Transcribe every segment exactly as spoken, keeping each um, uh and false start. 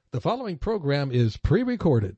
The following program is pre-recorded.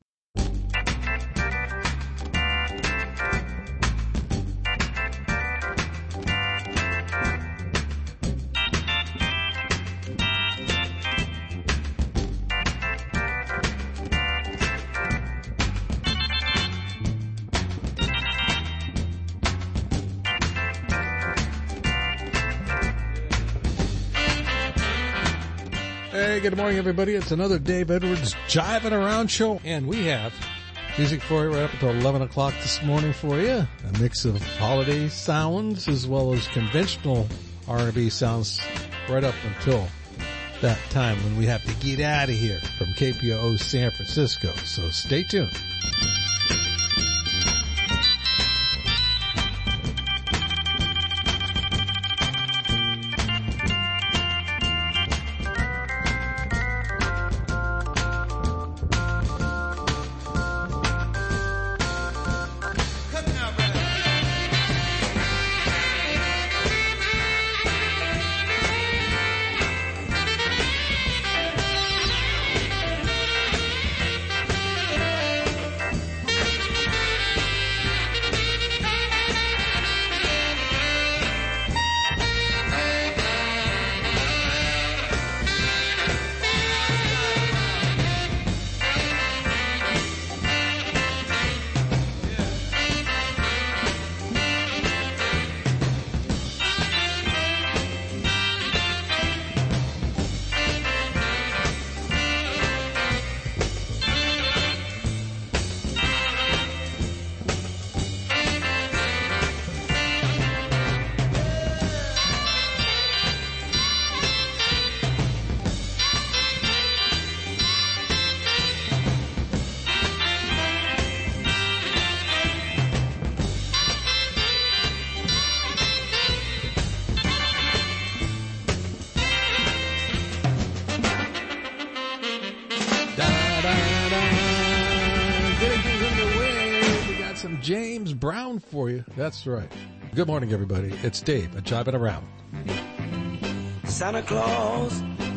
Hey, good morning, everybody. It's another Dave Edwards Jiving Around show, and we have music for you right up until eleven o'clock this morning for you. A mix of holiday sounds as well as conventional R and B sounds right up until that time when we have to get out of here from K P O O San Francisco. So stay tuned. James Brown for you. That's right. Good morning, everybody. It's Dave at Jiving Around. Santa Claus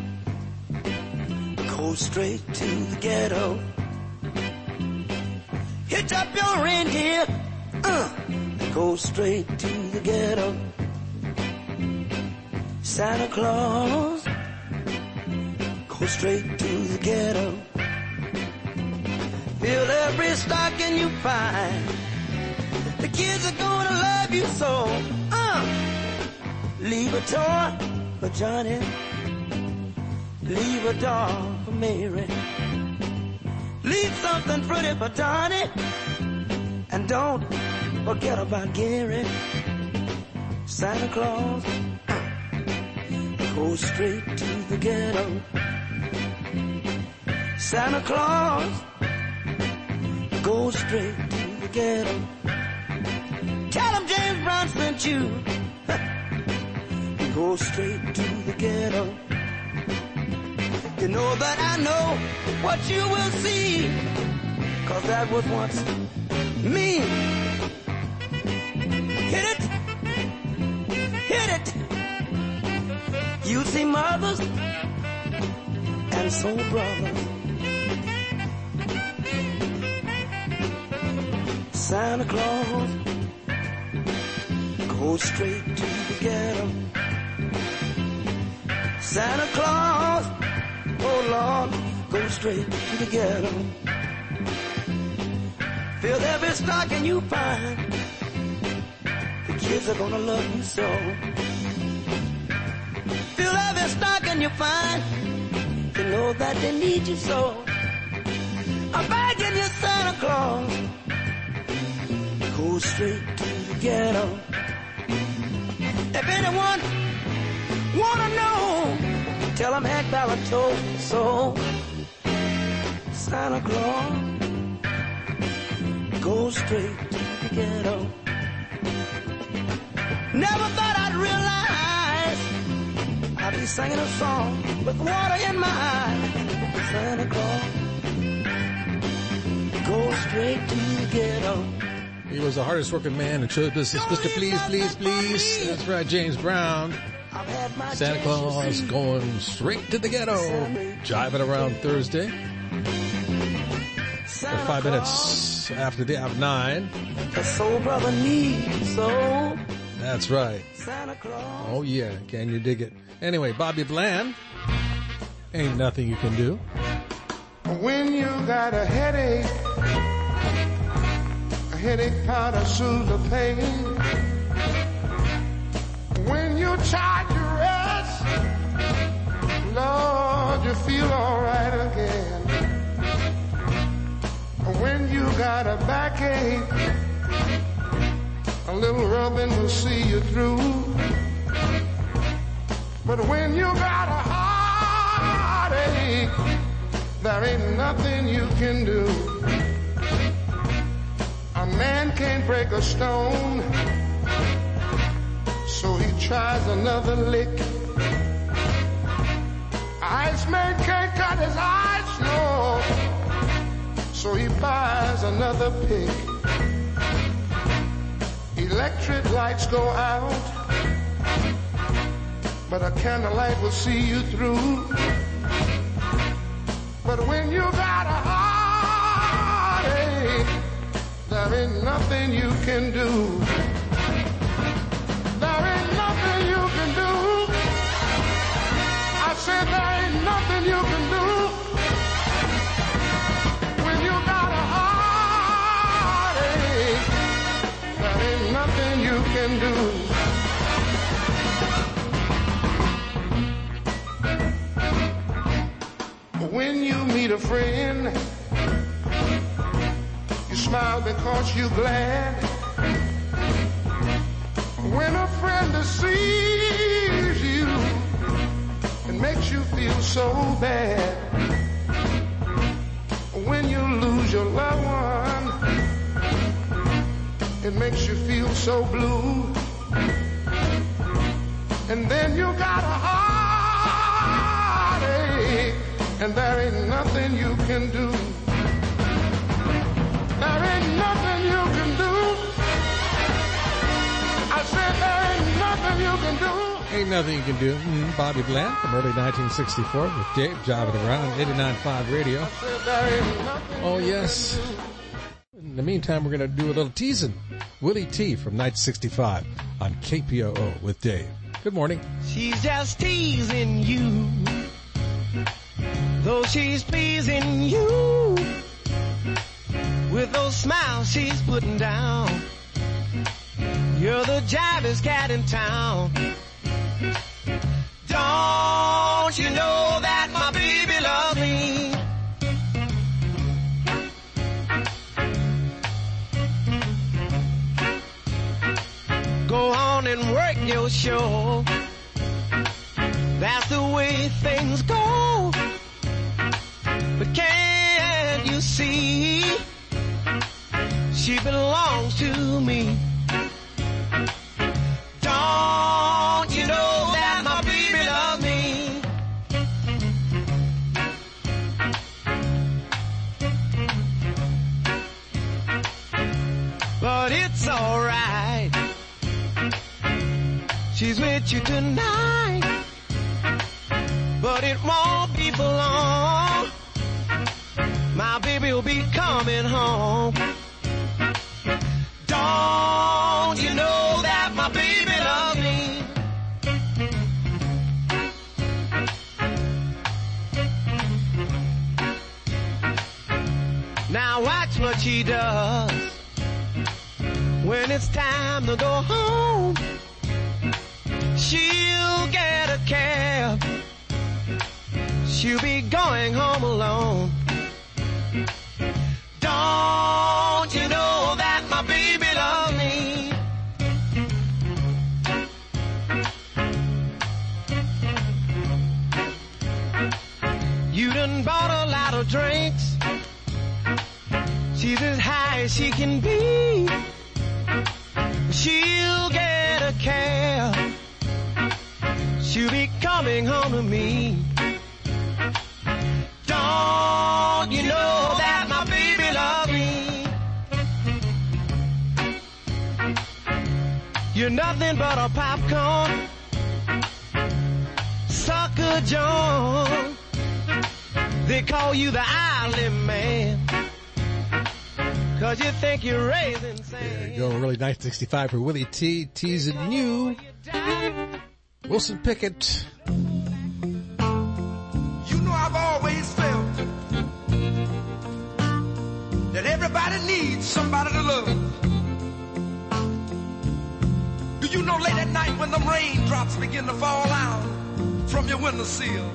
goes straight to the ghetto. Hitch up your reindeer, uh, go straight to the ghetto. Santa Claus goes straight to the ghetto. Fill every stocking you find. The kids are gonna love you so. Uh, leave a toy for Johnny. Leave a doll for Mary. Leave something pretty for Donnie. And don't forget about Gary. Santa Claus uh, goes straight to the ghetto. Santa Claus goes straight to the ghetto. Tell him James Brown sent you. Go straight to the ghetto. You know that I know what you will see, 'cause that was once me. Hit it, hit it. You see mothers and soul brothers. Santa Claus go straight to the ghetto. Santa Claus, oh Lord, go straight to the ghetto. Fill every stocking you find. The kids are gonna love you so. Fill every stocking you find. You know that they need you so. I'm begging you, Santa Claus, go straight to the ghetto. If anyone wanna know, tell them Hank Ballard told so. Santa Claus go straight to the ghetto. Never thought I'd realize I'd be singing a song with water in my eyes. Santa Claus go straight to the ghetto. He was the hardest working man in show business. Mister Please, Please, Please. That's right, James Brown. I've had my Santa Claus going straight to the ghetto. Jiving around Thursday. At five minutes after the hour nine. The soul brother needs soul. That's right. Santa Claus. Oh yeah, can you dig it? Anyway, Bobby Bland. Ain't nothing you can do. When you got a headache, a headache powder soothes the pain. When you try to rest, Lord, you feel alright again. When you got a backache, a little rubbing will see you through. But when you got a heartache, there ain't nothing you can do. A man can't break a stone, so he tries another lick. Iceman can't cut his ice, no, so he buys another pick. Electric lights go out, but a candlelight will see you through. But when you got a heartache, there ain't nothing you can do. There ain't nothing you can do. I said there ain't nothing you can do. When you got a heartache, there ain't nothing you can do. When you meet a friend, you smile because you're glad. When a friend deceives you, it makes you feel so bad. When you lose your loved one, it makes you feel so blue. And then you got a heartache, and there ain't nothing you can do. There ain't nothing you can do. I said there ain't nothing you can do. Ain't nothing you can do. Mm, Bobby Bland from early nineteen sixty-four with Dave jiving around eighty-nine point five radio. I said there ain't nothing Oh you yes. can do. In the meantime, we're going to do a little teasing. Willie T from night sixty-five on K P O O with Dave. Good morning. She's just teasing you, though she's pleasing you with those smiles she's putting down. You're the jivest cat in town. Don't you know that my baby loves me? Go on and work your show. That's the way things go. But can't you see? She belongs to me. Don't you know that my baby loves me? But it's alright. She's with you tonight, but it won't be for long. My baby will be coming home. Don't you know that my baby loves me? Now watch what she does when it's time to go home. She'll get a cab. She'll be going home alone. Don't you know that my baby loves me? You done bought a lot of drinks. She's as high as she can be. She'll get a cab. She'll be coming home to me. Don't you know that my baby loves me? You're nothing but a popcorn. good John. They call you the Island Man, 'cause you think you're raising sand. There you go, early nineteen sixty-five for Willie T, teasing you. Wilson Pickett. You know I've always felt that everybody needs somebody to love. Do you know late at night when the raindrops begin to fall out from your windowsill,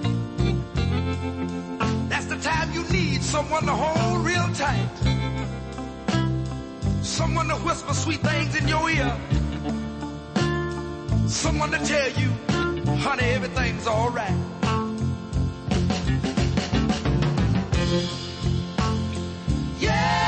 that's the time you need someone to hold real tight, someone to whisper sweet things in your ear, someone to tell you, honey, everything's all right. Yeah.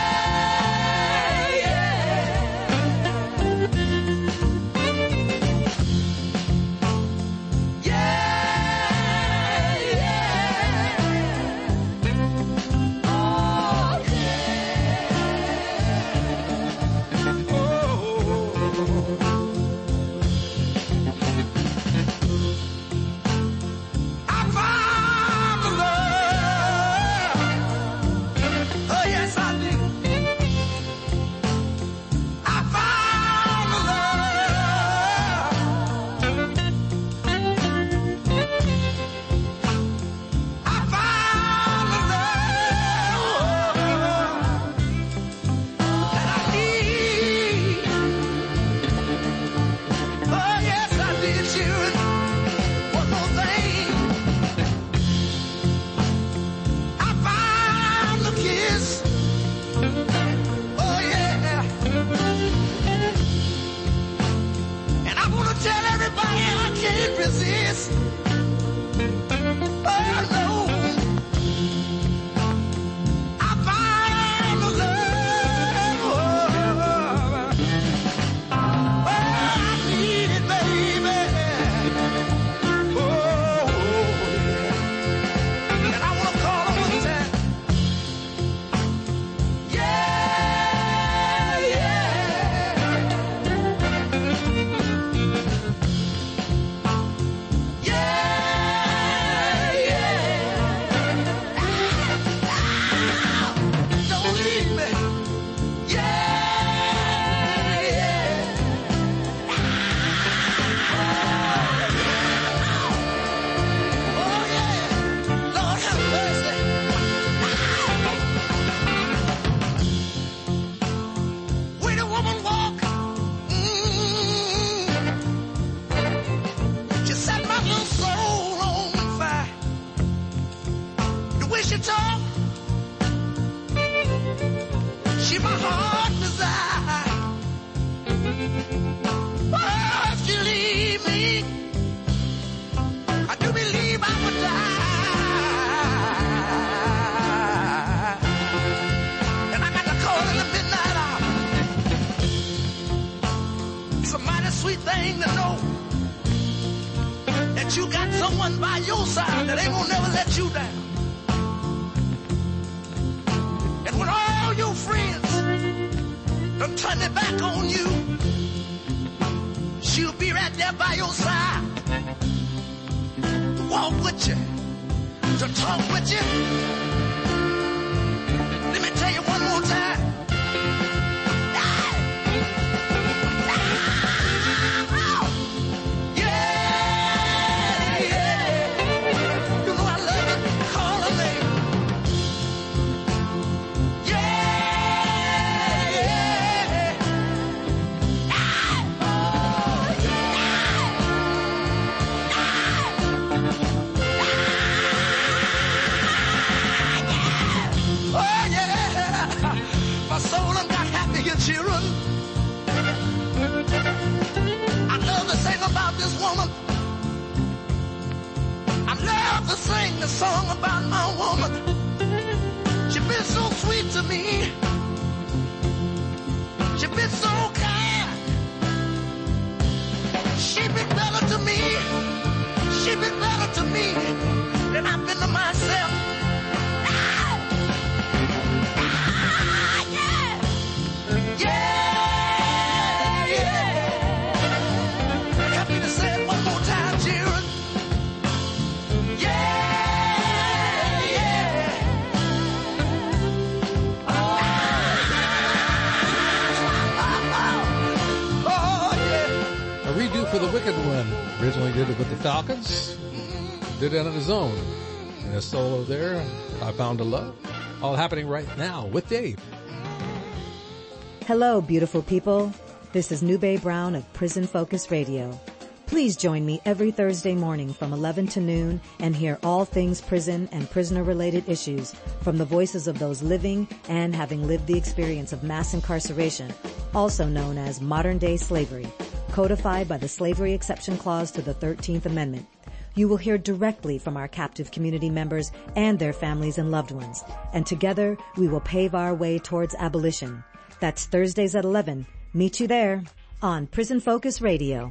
second one. Originally did it with the Falcons. Did it on his own. And a solo there, I Found a Love. All happening right now with Dave. Hello, beautiful people. This is Nube Brown of Prison Focus Radio. Please join me every Thursday morning from eleven to noon and hear all things prison and prisoner-related issues from the voices of those living and having lived the experience of mass incarceration, also known as modern-day slavery, codified by the Slavery Exception Clause to the thirteenth Amendment. You will hear directly from our captive community members and their families and loved ones, and together we will pave our way towards abolition. That's Thursdays at eleven. Meet you there on Prison Focus Radio.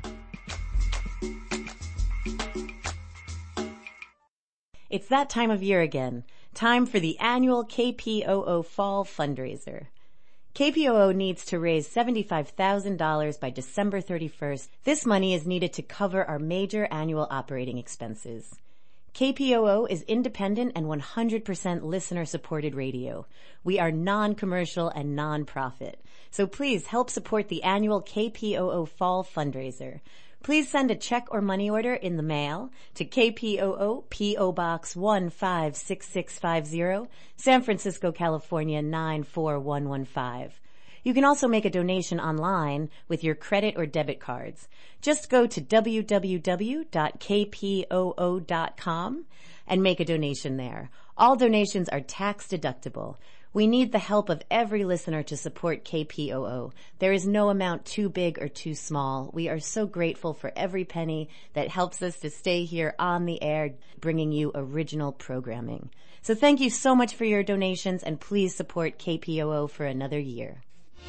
It's that time of year again. Time for the annual K P O O Fall Fundraiser. K P O O needs to raise seventy-five thousand dollars by December thirty-first. This money is needed to cover our major annual operating expenses. K P O O is independent and one hundred percent listener-supported radio. We are non-commercial and non-profit. So please help support the annual K P O O Fall Fundraiser. Please send a check or money order in the mail to K P O O P O Box one five six six five zero, San Francisco, California nine four one one five. You can also make a donation online with your credit or debit cards. Just go to w w w dot k p o o dot com and make a donation there. All donations are tax deductible. We need the help of every listener to support K P O O. There is no amount too big or too small. We are so grateful for every penny that helps us to stay here on the air, bringing you original programming. So thank you so much for your donations, and please support K P O O for another year.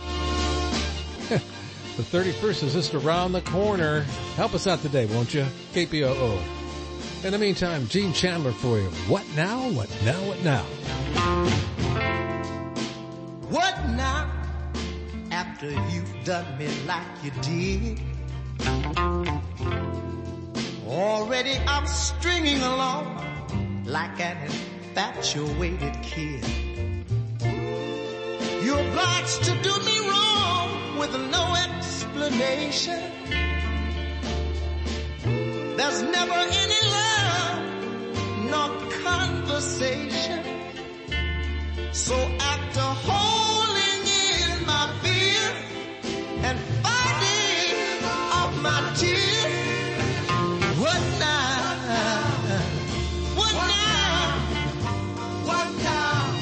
The thirty-first is just around the corner. Help us out today, won't you? K P O O. In the meantime, Gene Chandler for you. What now? What now? What now? What now, after you've done me like you did? Already I'm stringing along like an infatuated kid. You're obliged to do me wrong with no explanation. There's never any love nor conversation. So after holding in my fear and fighting off my tears, what now? What now? What now?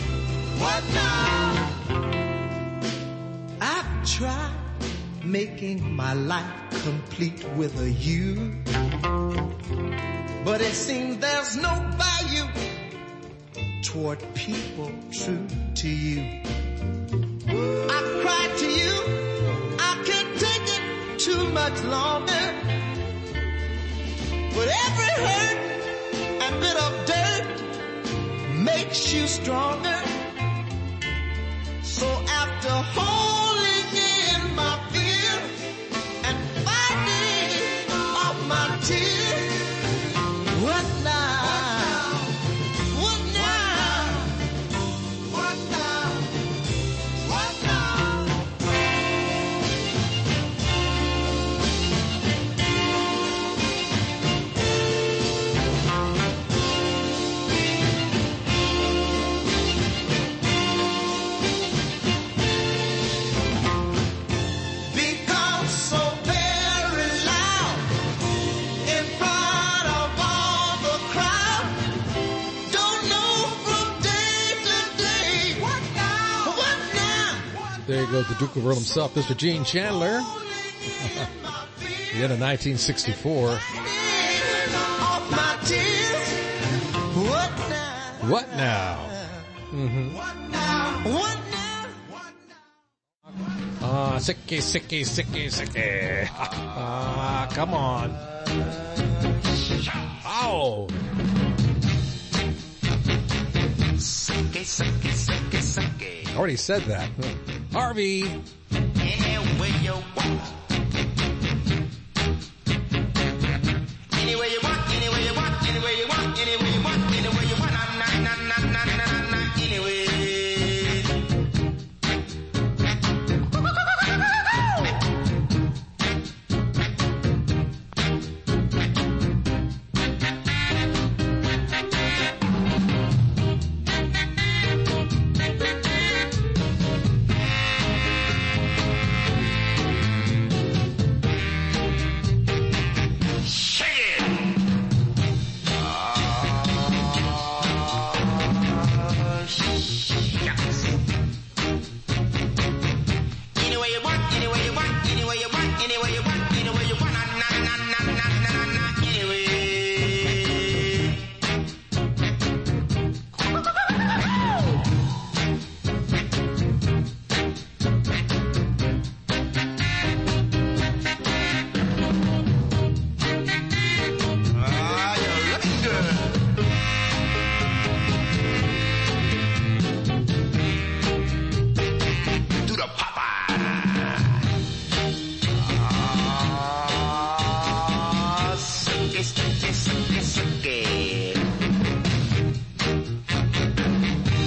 What now? I've tried making my life complete with a you, but it seems there's no value toward people true to you. I cried to you, I can't take it too much longer. But every hurt and bit of dirt makes you stronger. So after holding in my fear and fighting off my tears, what now? There you go, the Duke of the World himself, Mister Gene Chandler. The end of nineteen sixty-four. What now? Mm-hmm. Ah, sicky, sicky, sicky, sicky. Ah, come on. Ow. Sicky, sicky, sicky, sicky. I already said that. Harvey. Anywhere you want. Anywhere you want, anywhere you want, anywhere you want, anywhere you want, anywhere you want, na na na na na na na anyway.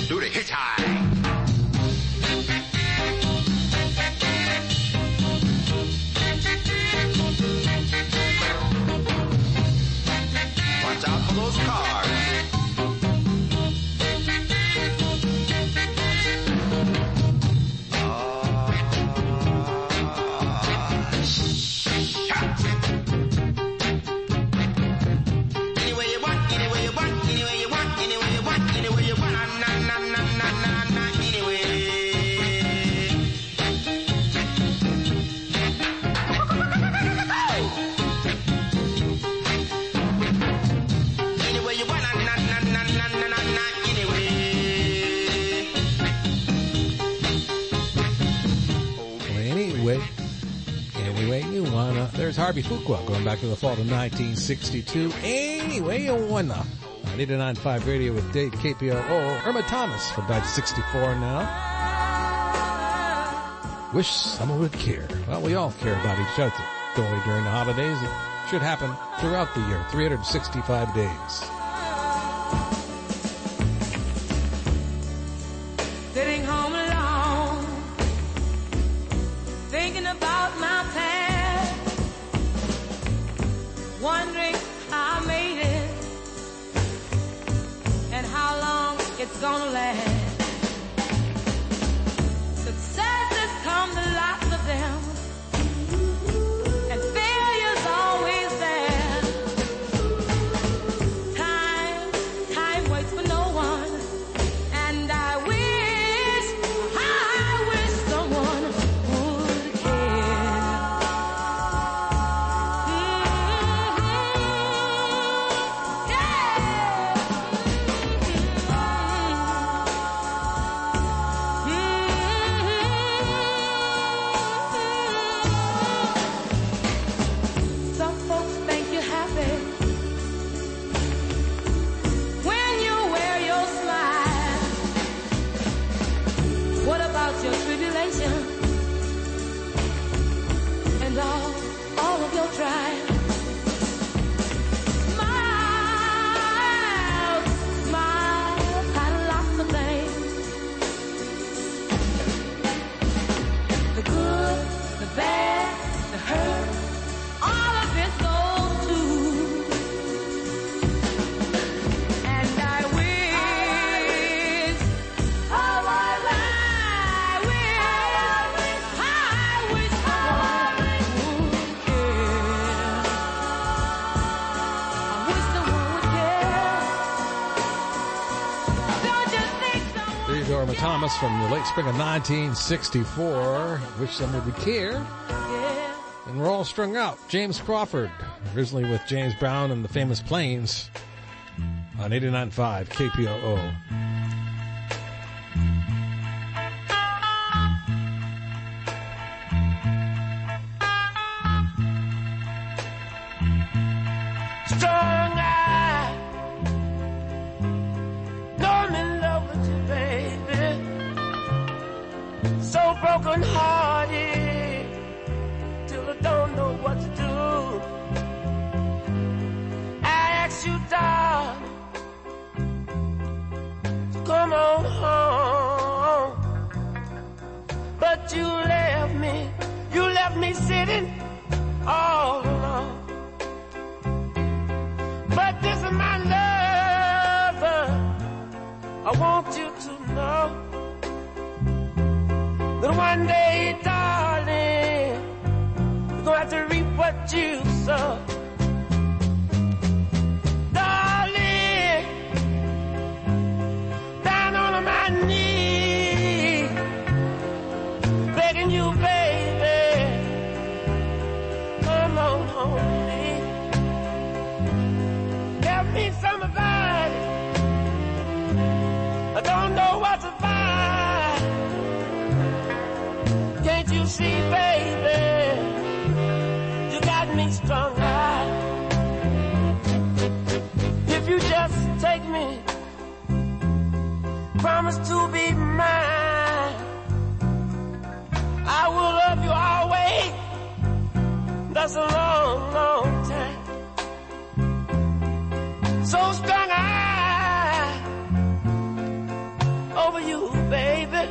do the hitchhike. Watch out for those cars. There's Harvey Fuqua going back to the fall of nineteen sixty-two. Anyway, you wanna. On eighty-nine point five Radio with Dave K P O O. Irma Thomas from died sixty-four now. Wish someone would care. Well, we all care about each other. Don't we during the holidays? It should happen throughout the year. three hundred sixty-five days. Sitting home alone, thinking about my past, wondering how I made it and how long it's gonna last. Successes come to lots of them, and failure's always there. Time, time waits for no one, and I wish, I wish someone would care. Some folks think you're happy when you wear your smile. What about your tribulation and all, all of your trials? Smiles, smiles, had lots of things. The good, the bad, the hurt, all of it goes too. And I wish, oh, I wish, I wish someone would care. I wish someone would care. Don't you think someone There you go, Irma Thomas from the late spring of nineteen sixty-four. Wish someone would care. care? And we're all strung out. James Crawford, originally with James Brown and the Famous Plains on eighty-nine point five K P O O. Strong eye, know I'm in love with you, baby. So broken hearted, till I don't know what to do. I asked you, darling, to come on home, but you left me, you left me sitting all alone. But this is my lover, I want you to know that one day, darling, you're gonna have to reap what you sow. Darling, down on my knees, begging you, baby, come on home with me. Help me, somebody, I don't know what to find. Can't you see, baby, you got me strung out. If you just take me, promise to be mine, I will love you always. That's a long, long time. So strung out, oh over you, baby.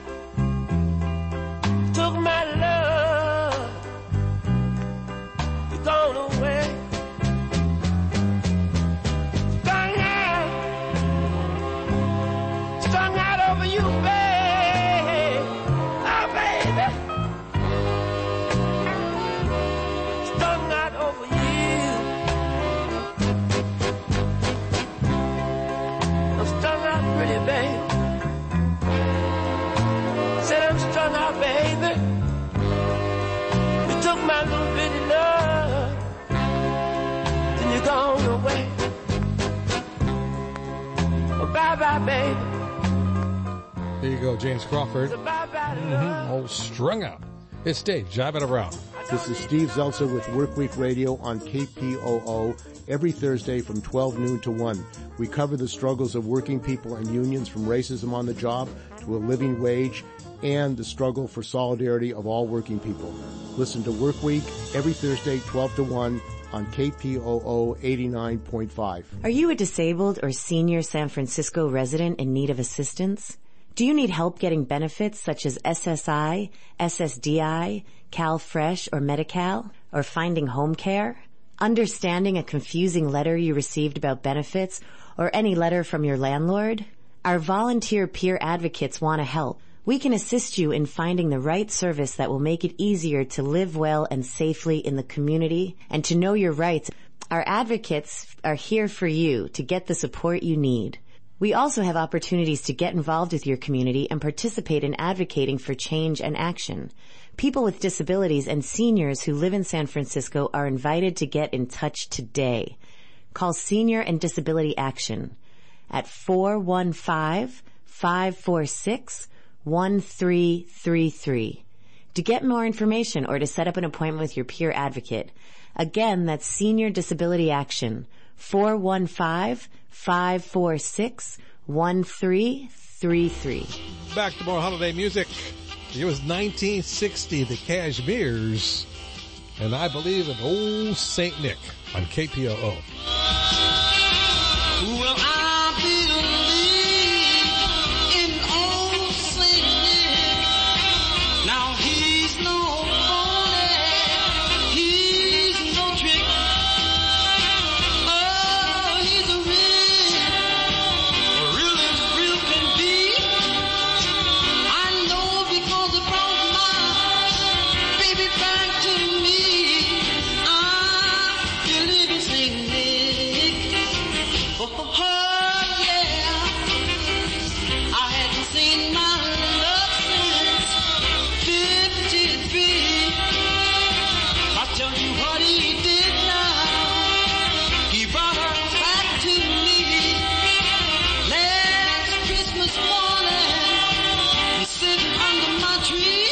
Took my love. You're gone away. Strung out. Strung out over you, baby. Oh, baby. Strung out over you. I'm strung out pretty, baby. Said I'm strung out, baby. You took my little bitty love, then you're gone away. Oh, bye bye, baby. There you go, James Crawford. So bye bye, Mm-hmm. love. Oh, strung out. It's Dave, jiving around. This is Steve Zeltzer with Workweek Radio on K P O O every Thursday from twelve noon to one. We cover the struggles of working people and unions, from racism on the job to a living wage, and the struggle for solidarity of all working people. Listen to Workweek every Thursday, twelve to one on K P O O eighty-nine point five. Are you a disabled or senior San Francisco resident in need of assistance? Do you need help getting benefits such as S S I, S S D I, CalFresh, or Medi-Cal? Or finding home care? Understanding a confusing letter you received about benefits, or any letter from your landlord? Our volunteer peer advocates want to help. We can assist you in finding the right service that will make it easier to live well and safely in the community and to know your rights. Our advocates are here for you to get the support you need. We also have opportunities to get involved with your community and participate in advocating for change and action. People with disabilities and seniors who live in San Francisco are invited to get in touch today. Call Senior and Disability Action at four one five, five four six, one three three three. To get more information or to set up an appointment with your peer advocate. Again, that's Senior Disability Action, four one five, five four six, one three three three. Back to more holiday music. It was nineteen sixty, the Cashmeres, and I believe in Old Saint Nick on K P O O. Well, I believe in old Saint Nick. Now he's no bully, he's no trick. Oh, he's a real, real as real can be. I know because it brought my baby back to me. I believe in Saint Nick. Oh, oh, oh, yeah. I hadn't seen my love since fifty-three. I tell you what he did now. He brought her back to me. Last Christmas morning, sitting under my tree,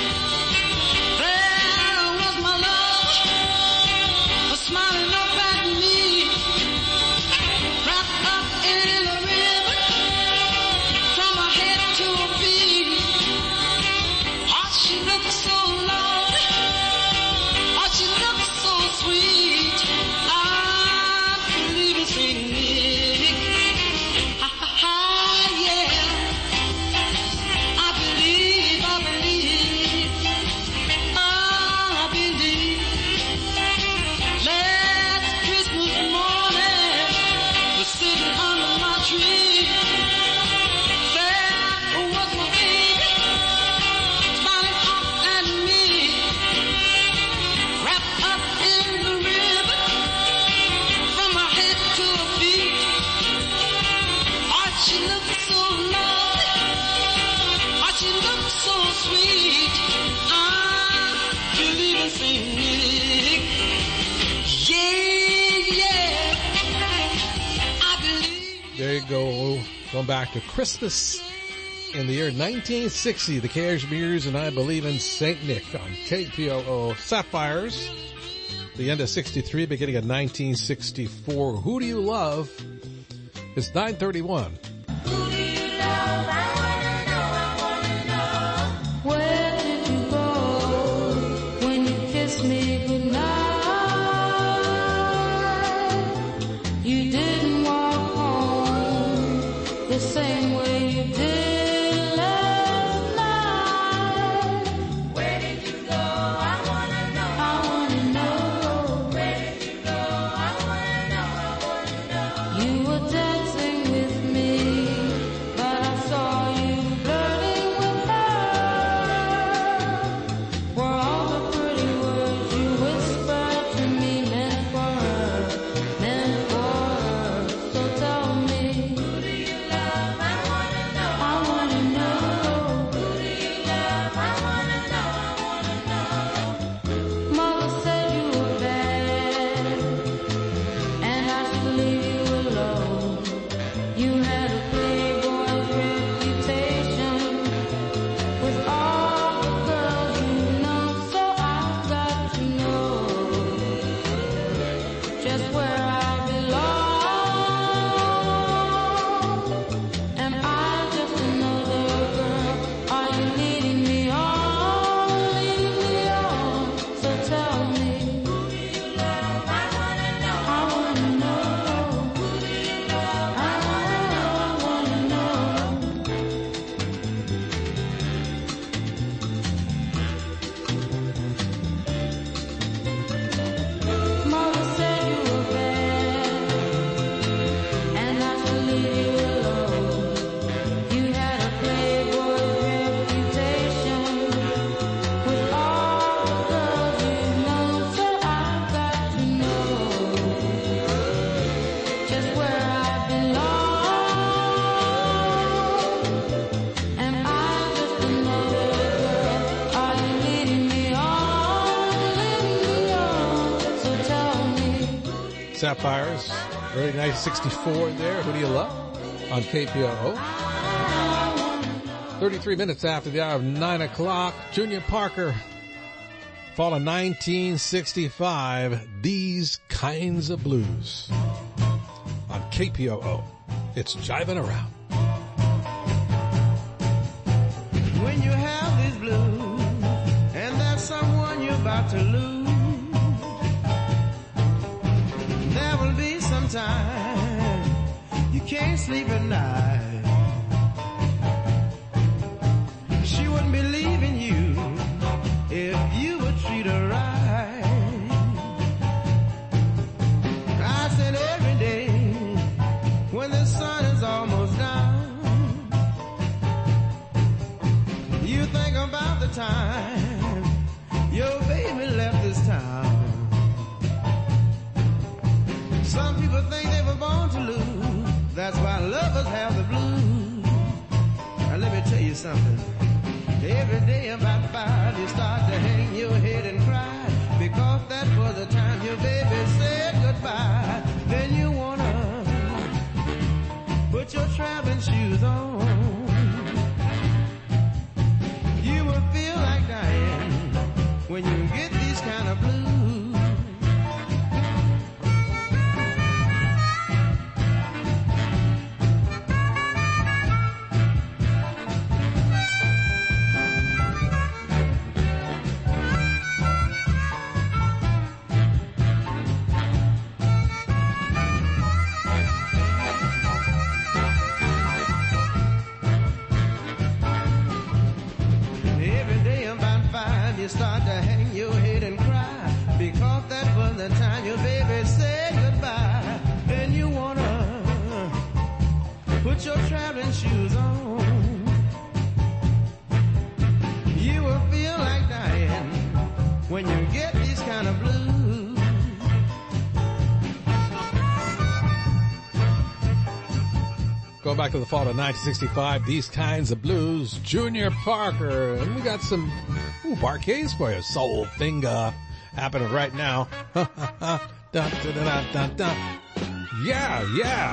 there was my love, smiling up at me. Wrapped up in a ribbon, from her head to her feet. Oh, she looked so lovely. Oh, she looked so sweet. I believe in Saint Nick. Ha ha ha, yeah. I believe, I believe. Oh, I believe. Last Christmas morning, was sitting under my tree. There was my baby, smiling up at me. Wrapped up in the ribbon, from her head to her feet. Oh, she looked so lovely. Oh, she looked so sweet. I believe in Saint Nick. Yeah, yeah. I believe. There you go. Going back to Christmas in the year nineteen sixty, the Cashmeres and I Believe in Saint Nick on K P O O. Sapphires, the end of sixty-three, beginning of nineteen sixty-four. Who do you love? It's nine thirty-one. Where did you go when you kissed me goodnight? You didn't walk home the same way you did Sapphires, early nineteen sixty-four there. Who do you love? On K P O O. thirty-three minutes after the hour of nine o'clock. Junior Parker, fall of nineteen sixty-five, These Kinds of Blues. On K P O O. It's Jiving Around. When you have these blues and there's someone you're about to lose, there will be some time you can't sleep at night. She wouldn't be leaving you if you would treat her right. I said every day when the sun is almost down, you think about the time your baby left this town. Some people think they were born to lose. That's why lovers have the blues. Now let me tell you something. Every day about five you start to hang your head and cry, because that was the time your baby said goodbye. Then you wanna put your traveling shoes on. You will feel like dying when you get these kind of blues. You start to hang your head and cry, because that was the time your baby said goodbye. Then you wanna put your traveling shoes on. You will feel like dying when you get these kind of blues. Going back to the fall of nineteen sixty-five, These Kinds of Blues, Junior Parker. And we got some ooh, Barcades for you. Soul Finger happening right now. da, da, da, da, da, da. Yeah, yeah.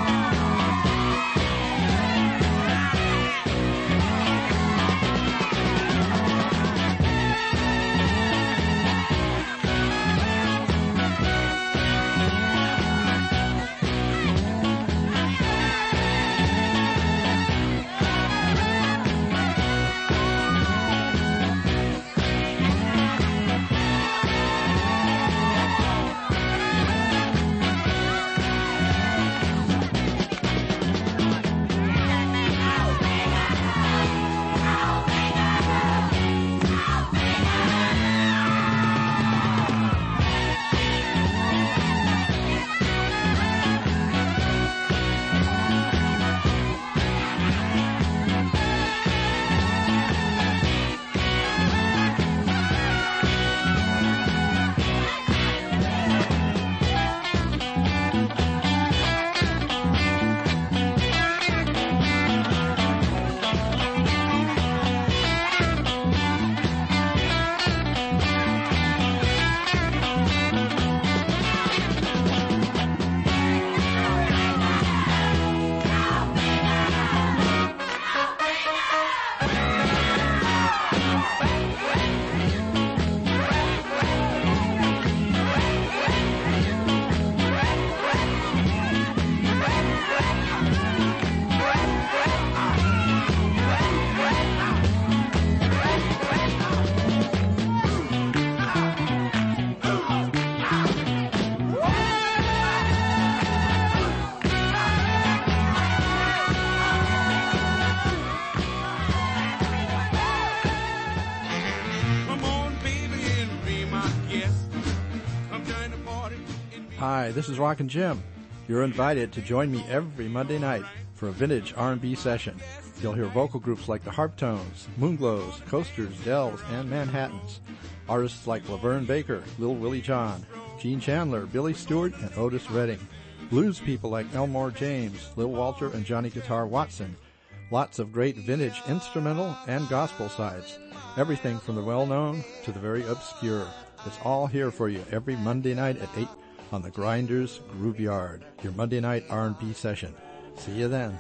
Hi, this is Rockin' Jim. You're invited to join me every Monday night for a vintage R and B session. You'll hear vocal groups like the Harptones, Moonglows, Coasters, Dells, and Manhattans. Artists like Laverne Baker, Lil Willie John, Gene Chandler, Billy Stewart, and Otis Redding. Blues people like Elmore James, Lil Walter, and Johnny Guitar Watson. Lots of great vintage instrumental and gospel sides. Everything from the well-known to the very obscure. It's all here for you every Monday night at eight on the Grinders Groove Yard, your Monday night R and B session. See you then.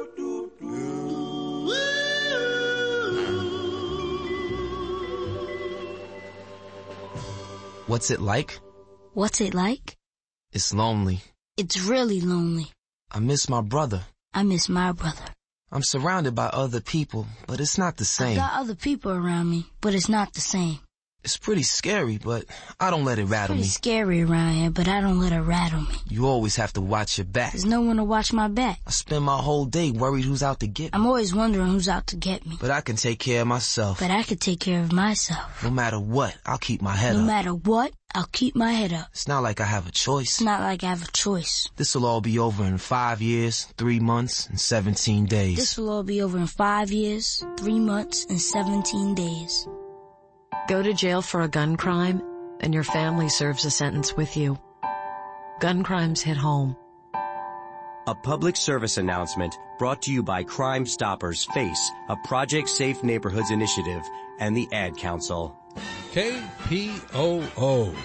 What's it like? What's it like? It's lonely. It's really lonely. I miss my brother. I miss my brother. I'm surrounded by other people, but it's not the same. I've got other people around me, but it's not the same. It's pretty scary, but I don't let it rattle me. It's pretty scary around here, but I don't let it rattle me. You always have to watch your back. There's no one to watch my back. I spend my whole day worried who's out to get me. I'm always wondering who's out to get me. But I can take care of myself. But I can take care of myself. No matter what, I'll keep my head no up. No matter what, I'll keep my head up. It's not like I have a choice. It's not like I have a choice. This'll all be over in five years, three months, and seventeen days. This will all be over in five years, three months, and seventeen days. Go to jail for a gun crime, and your family serves a sentence with you. Gun crimes hit home. A public service announcement brought to you by Crime Stoppers FACE, a Project Safe Neighborhoods initiative, and the Ad Council. K P O O.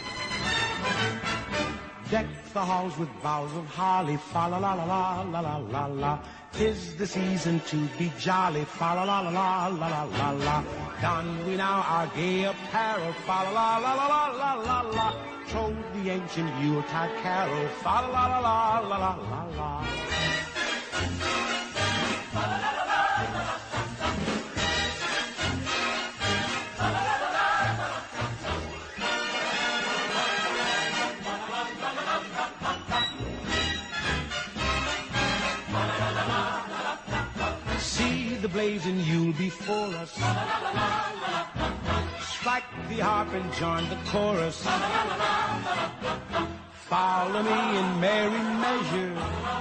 Deck the halls with boughs of holly, fa la la la la la la la la. 'Tis the season to be jolly, fa la la la la la la la la. Don we now our gay apparel, fa la la la la la la la la. Troll the ancient Yuletide carol, fa la la la la la la la la. The blazing Yule before us. Strike the harp and join the chorus. Follow me in merry measure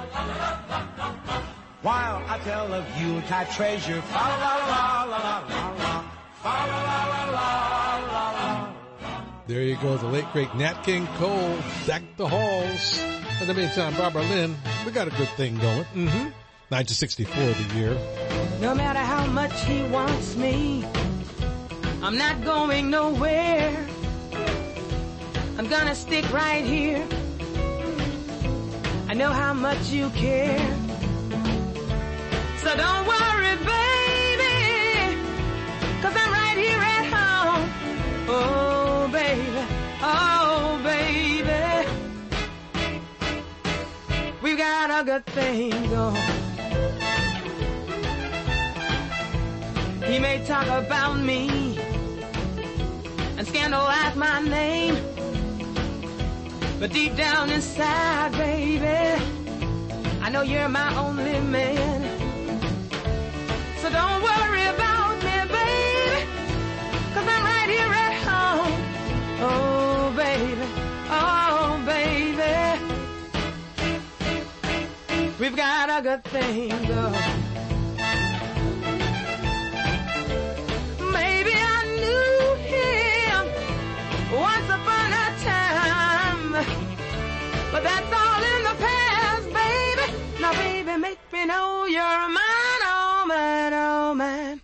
while I tell of Yuletide treasure. Fa la la la la la la. Fa la la la la la la. There you go, the late great Nat King Cole, Deck the Halls. In the meantime, Barbara Lynn, we got a good thing going. Mm-hmm. nineteen sixty-four the year. No matter how much he wants me, I'm not going nowhere. I'm gonna stick right here. I know how much you care. So don't worry, baby, 'cause I'm right here at home. Oh, baby, oh, baby, we've got a good thing going. He may talk about me and scandalize my name, but deep down inside, baby, I know you're my only man. So don't worry about me, baby, 'cause I'm right here at home. Oh, baby, oh, baby, we've got a good thing going. Once upon a time, but that's all in the past, baby. Now, baby, make me know you're mine, oh man, oh man.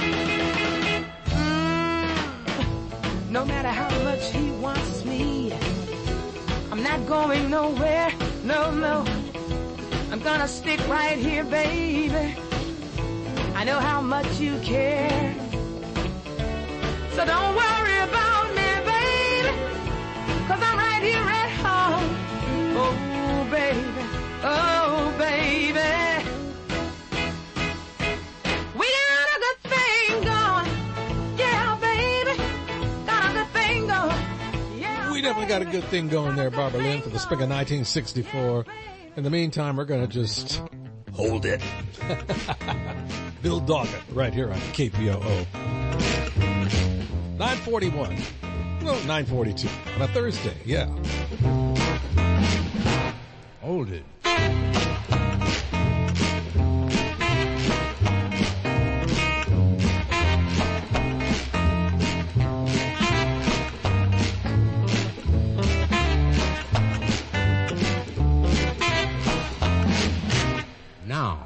Mm. No matter how much he wants me, I'm not going nowhere, no, no. I'm gonna stick right here, baby. I know how much you care, so don't worry about me, 'cause I'm right here at home. Oh, baby, oh, baby, we got a good thing going. Yeah, baby, got a good thing going. Yeah, we definitely got a good thing going there, Barbara Lynn, for the spring of nineteen sixty-four. In the meantime, we're going to just hold it. Bill Doggett, right here on K P O O. nine forty-one. Well, nine forty-two on a Thursday, yeah. Hold it. Now.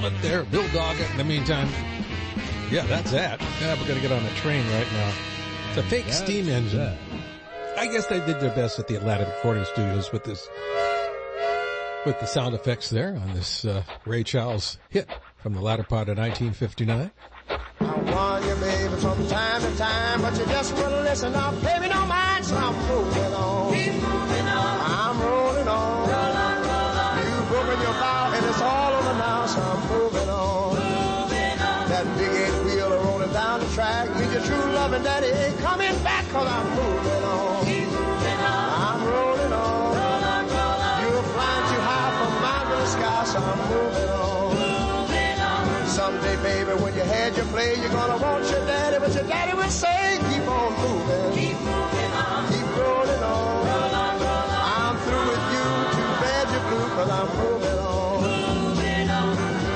moment there. Bill Doggett. In the meantime, yeah, that's that. Yeah, we're going to get on a train right now. It's a fake that's steam engine. That. I guess they did their best at the Atlanta Recording Studios with this, with the sound effects there on this uh, Ray Charles hit from the latter part of nineteen fifty-nine. I warn you, baby, from time to time, but you just wouldn't listen up. Baby, don't mind, so I'm moving on. Keep moving on. I'm rolling on. Roll on, roll on. You've broken your vow, and it's all over now, so I'm moving on. Moving on. That big eight wheel rolling down the track. Need your true love, and daddy ain't coming back, cause I'm moving on. Keep moving on. I'm rolling on. Roll on, roll on. You're flying too high for my blue sky, so I'm moving on. Someday, baby, when you had your play, you're gonna want your daddy, but your daddy would say, keep on moving. Keep moving on. Keep rolling on. Roll on, roll on. I'm through with you, too bad you're blue, cause I'm moving on. Moving on.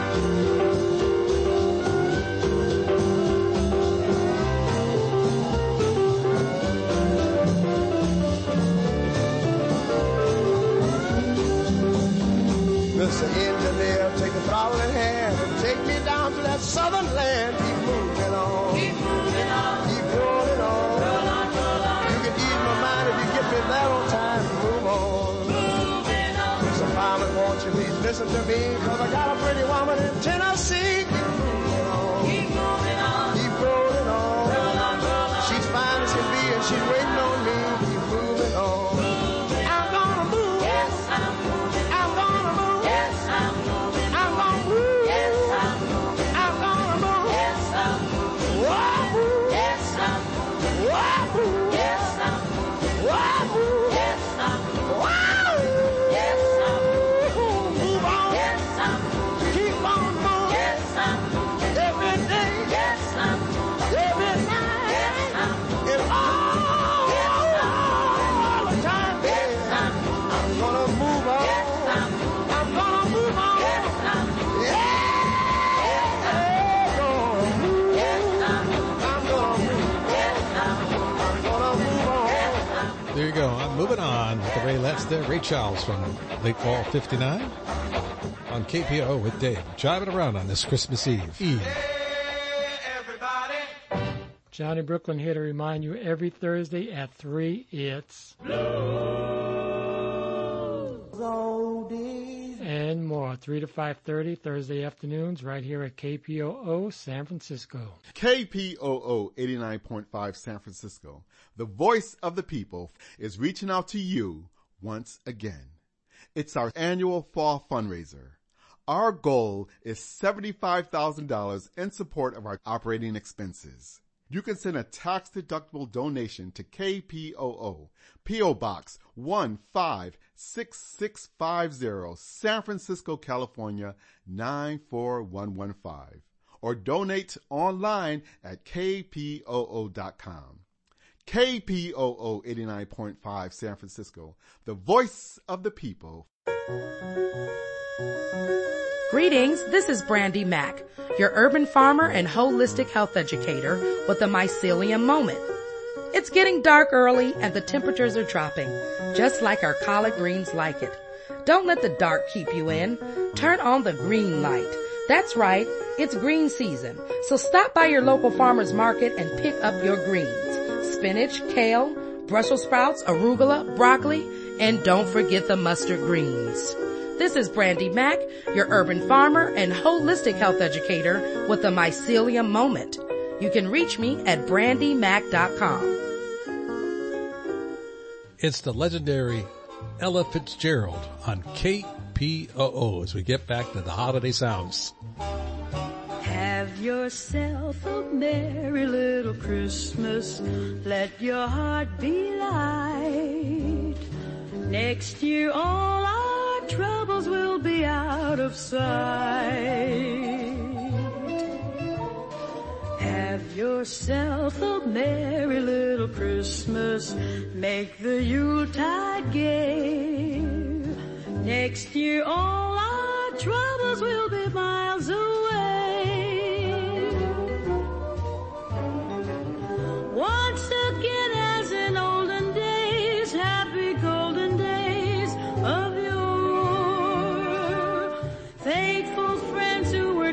Mister Engineer, take the throttle in hand and take me down to that southern land. Keep moving on. Keep moving on. Keep rolling on. Roll on, roll on. You can ease my mind if you get me there on time. Move on. Moving on. Mister Fireman, won't you please listen to me? Cause I got a pretty woman in Tennessee. Keep moving on. Keep moving on. Keep rolling on. Roll on, roll on. She's fine as can be and she's waiting on me. Keep moving on. Moving I'm gonna move. Yes, I'm moving. I'm gonna move. Yes, I'm moving. I'm gonna move. Yes, I'm moving. I'm gonna move. Yes, I'm moving. Whoa, yes, I'm moving. Whoa, yes, I'm moving. Whoa, yes, I'm moving. Whoa, yes, I'm moving. Move on. Yes, I'm moving. Keep on moving. Yes, I'm moving. Every day. Yes, I'm moving. Every night. Yes, I'm moving. And all, yes, I'm moving. All the time. Yes, I'm moving. I'm gonna move on. Yes, I'm moving. I'm gonna move on. Yes, I'm moving. Yeah. There you go. I'm moving on with the Raylettes there. Ray Charles from late fall fifty-nine on K P O O with Dave. Driving around on this Christmas Eve. Eve. Johnny Brooklyn here to remind you every Thursday at three, it's and more. three to five thirty Thursday afternoons right here at K P O O San Francisco. K P O O eighty-nine point five San Francisco, the voice of the people, is reaching out to you once again. It's our annual fall fundraiser. Our goal is seventy-five thousand dollars in support of our operating expenses. You can send a tax-deductible donation to K P O O, P O. Box one five six six five zero, San Francisco, California nine four one one five, or donate online at K P O O dot com. K P O O eighty-nine point five San Francisco, the voice of the people. Greetings, this is Brandy Mack, your urban farmer and holistic health educator with a mycelium moment. It's getting dark early and the temperatures are dropping, just like our collard greens like it. Don't let the dark keep you in. Turn on the green light. That's right, it's green season, so stop by your local farmer's market and pick up your greens. Spinach, kale, Brussels sprouts, arugula, broccoli, and don't forget the mustard greens. This is Brandy Mack, your urban farmer and holistic health educator with the mycelium moment. You can reach me at brandy mack dot com. It's the legendary Ella Fitzgerald on K P O O as we get back to the holiday sounds. Have yourself a merry little Christmas. Let your heart be light. Next year all our troubles will be out of sight. Have yourself a merry little Christmas. Make the Yuletide gay. Next year all our troubles will be miles away. Once again as in olden days, happy golden days of yore. Faithful friends who were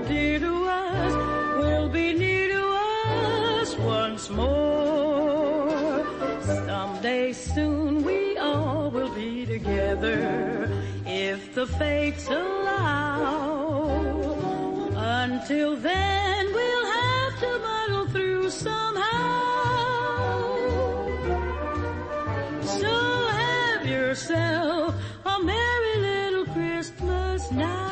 Someday soon we all will be together if the fates allow. Until then we'll have to muddle through somehow. So have yourself a merry little Christmas now.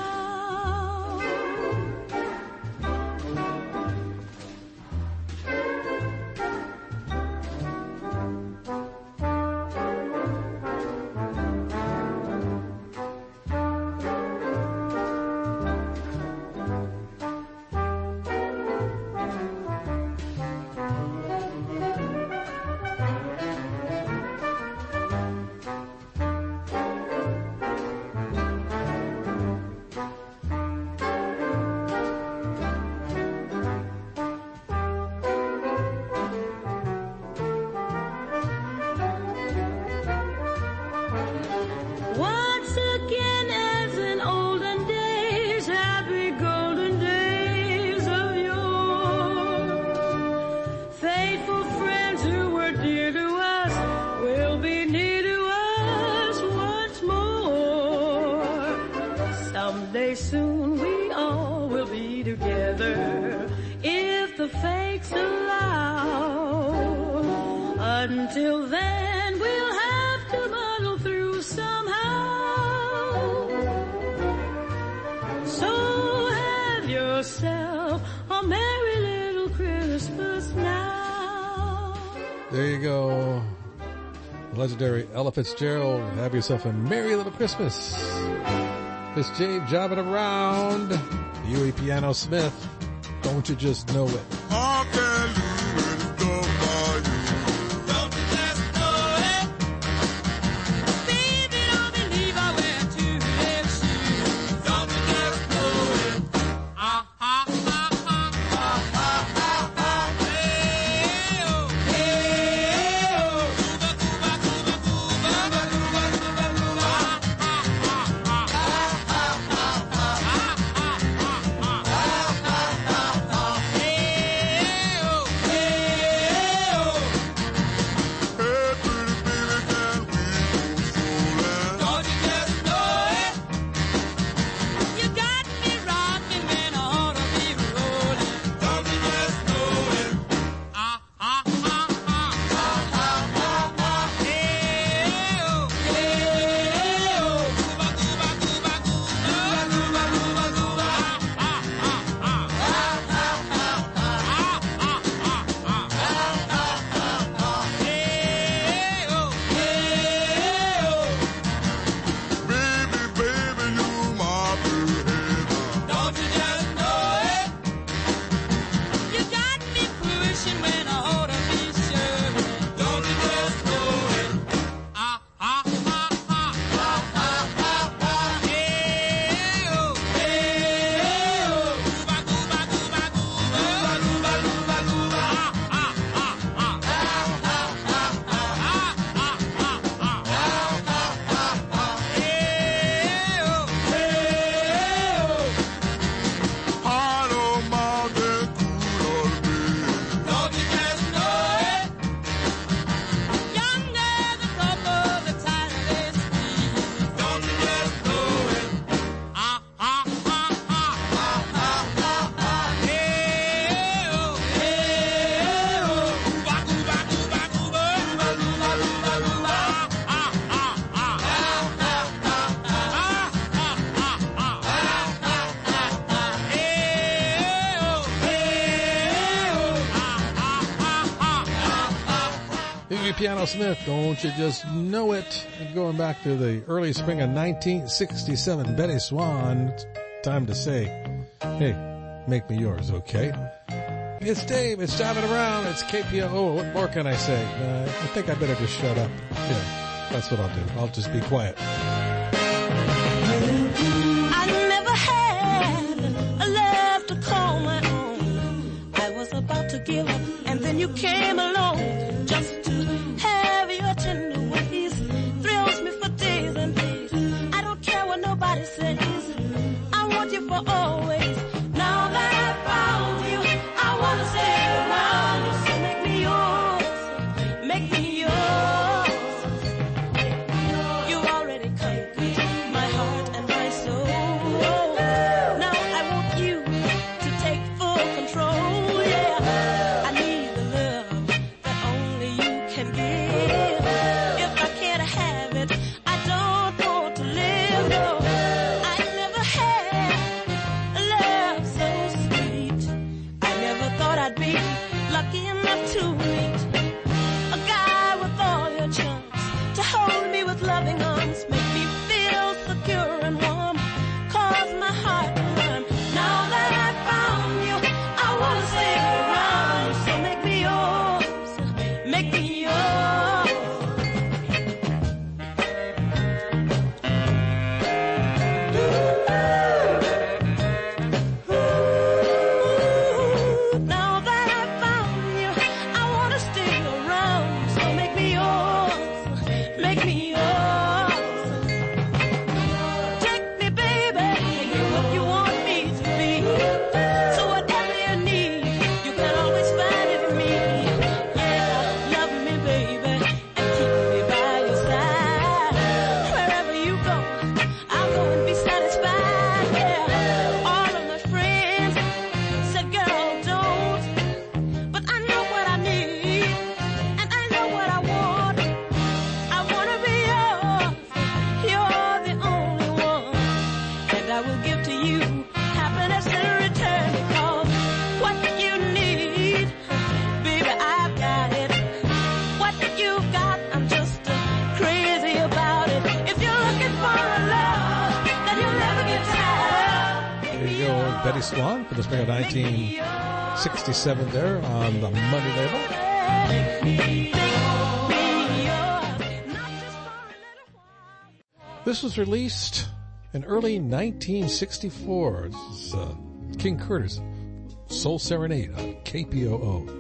Once again, as in olden days, happy golden days of yore. Faithful friends who were dear to us will be near to us once more. Someday soon we all will be together if the fates allow. Until then, we'll have to muddle through somehow. So have yourself a merry little Christmas now. There you go. Legendary Ella Fitzgerald. Have yourself a merry little Christmas. Miss Jade jobbing around. Huey Piano Smith. Don't you just know it? How can you when it's done by you? Don't you just know it? Baby, don't believe I wear two red shoes. Don't you just know it? Ah, ah, ah, ah, ah, ah, ah, ah. Hey, oh, hey, oh. Cuba, Cuba, Cuba, Cuba, Cuba, Cuba, Cuba. Ah, ah, ah, ah, ah, ah, ah, ah, ah, ah. Piano Smith, don't you just know it? And going back to the early spring of nineteen sixty-seven, Betty Swan, it's time to say, hey, make me yours, okay? It's Dave, it's Driving Around, it's K P O O, what more can I say? Uh, I think I better just shut up. Yeah, that's what I'll do. I'll just be quiet. I never had a love to call my own. I was about to give up, and then you came along just to have your tender ways. Thrills me for days and days. I don't care what nobody says. I want you for always. Now that I found you, I want to stay around you. So make me yours, make me yours. Betty Swan for the spring of nineteen sixty-seven there on the Money label. This was released in early nineteen sixty-four. This is uh, King Curtis, Soul Serenade on K P O O.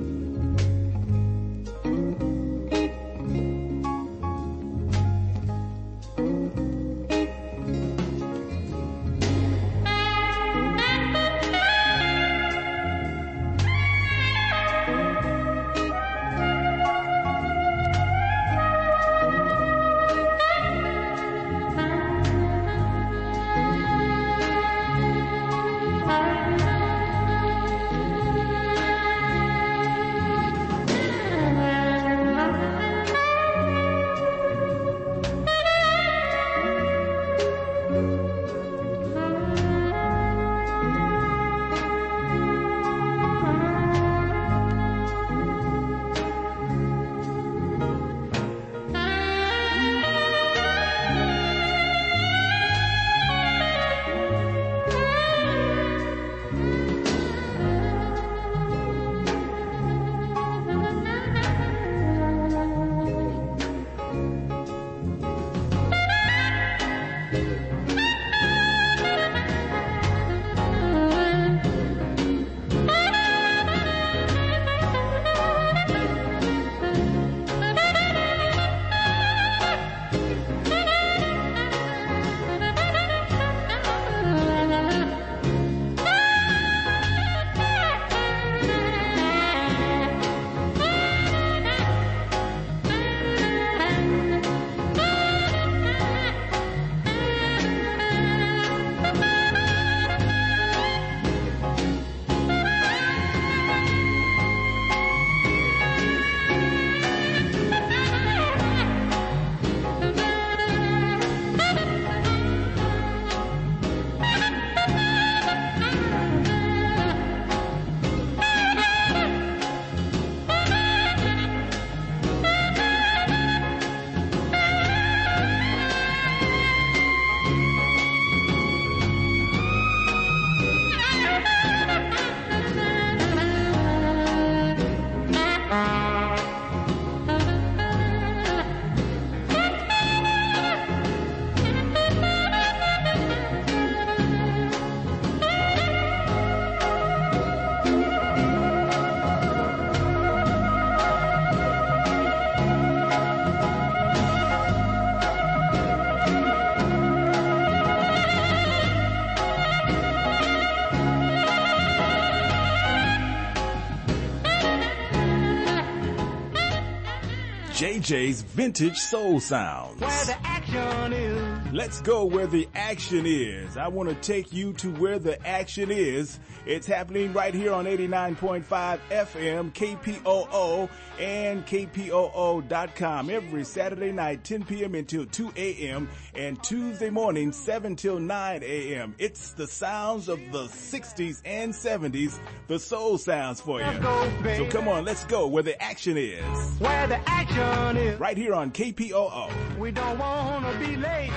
J J's Vintage Soul Sounds. Where the action is. Let's go where the action is. I want to take you to where the action is. It's happening right here on eighty-nine point five F M, K P O O, and K P O O dot com every Saturday night, ten p.m. until two a.m., and Tuesday morning, seven till nine a.m. It's the sounds of the sixties and seventies, the soul sounds for you. Go, so come on, let's go where the action is. Where the action is. Right here on K P O O. We don't want to be late.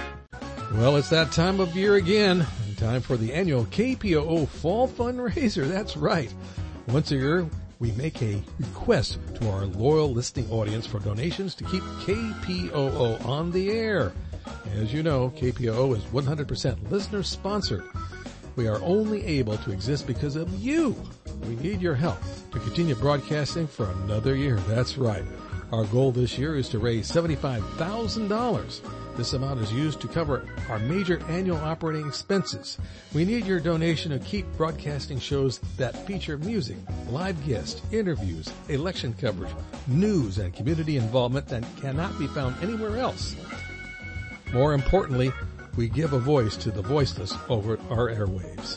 Well, it's that time of year again. Time for the annual K P O O Fall Fundraiser. That's right. Once a year, we make a request to our loyal listening audience for donations to keep K P O O on the air. As you know, K P O O is one hundred percent listener sponsored. We are only able to exist because of you. We need your help to continue broadcasting for another year. That's right. Our goal this year is to raise seventy-five thousand dollars. This amount is used to cover our major annual operating expenses. We need your donation to keep broadcasting shows that feature music, live guests, interviews, election coverage, news, and community involvement that cannot be found anywhere else. More importantly, we give a voice to the voiceless over our airwaves.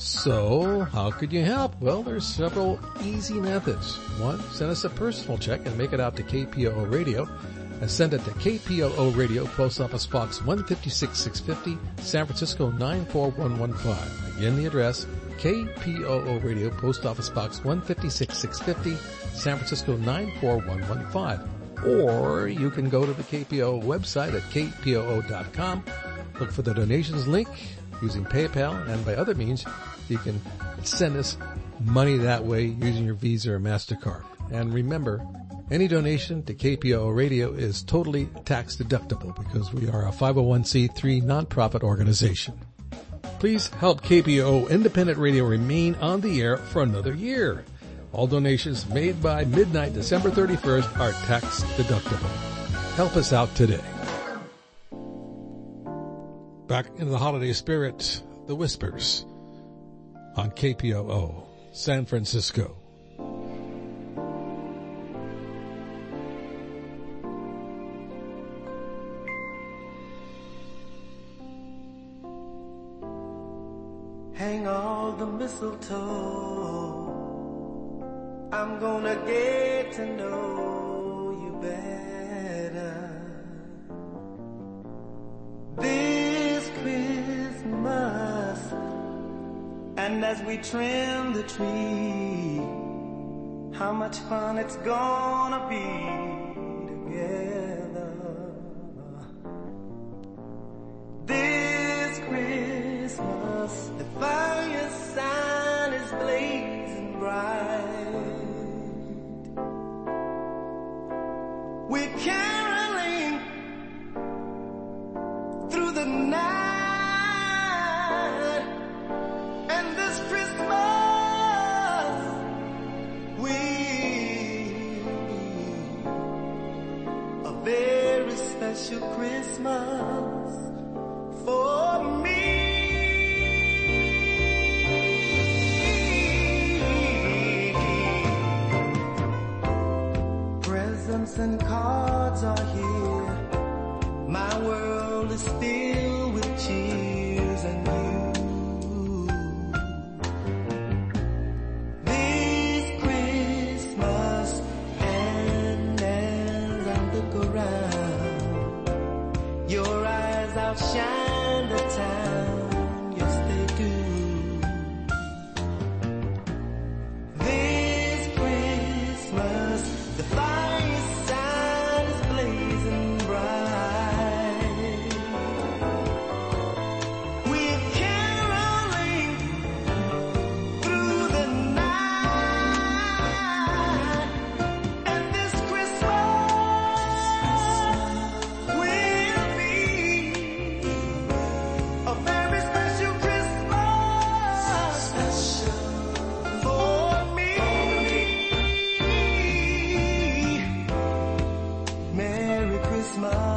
So, how could you help? Well, there's several easy methods. One, send us a personal check and make it out to K P O O Radio. And send it to K P O O Radio, Post Office Box one five six six five zero, San Francisco nine four one one five. Again, the address, K P O O Radio, Post Office Box one five six six five zero, San Francisco nine four one one five. Or you can go to the K P O O website at K P O O dot com, look for the donations link, using PayPal, and by other means, you can send us money that way using your Visa or MasterCard. And remember, any donation to K P O O Radio is totally tax deductible because we are a five oh one c three nonprofit organization. Please help K P O O Independent Radio remain on the air for another year. All donations made by midnight December thirty-first are tax deductible. Help us out today. Back into the holiday spirit, The Whispers on K P O O San Francisco. Hang all the mistletoe. I'm gonna get to know you better this Christmas. And as we trim the tree, how much fun it's gonna be together this Christmas. The fireside is blazing bright. We're caroling through the night, and this Christmas will be a very special Christmas for me. Presents and cards are here. My world is filled with cheers and you. This Christmas, and as I look around, your eyes outshine the town. Yes, they do. This Christmas, the fireside is blazing bright. We're caroling through the night, and this Christmas will be a very special Christmas for me. Merry Christmas.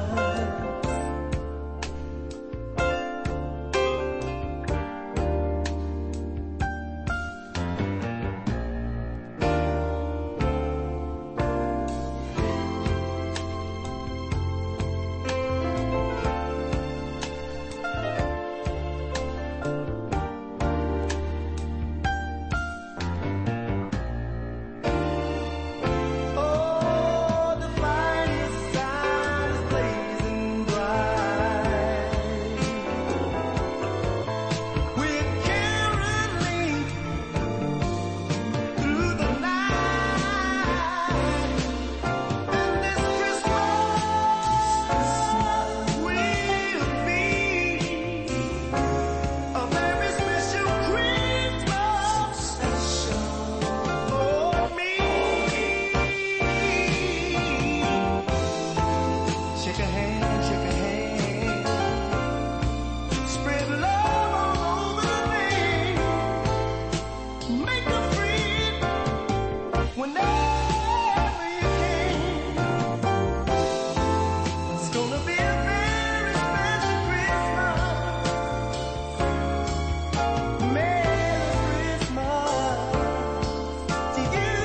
Oh, the fireside is blazing bright. We're caroling through the night, and this Christmas will be a very special Christmas for me. Shake a hand, shake a hand. Spread love all over the land. Make a friend whenever you can. It's gonna be a very special Christmas. Merry Christmas to you.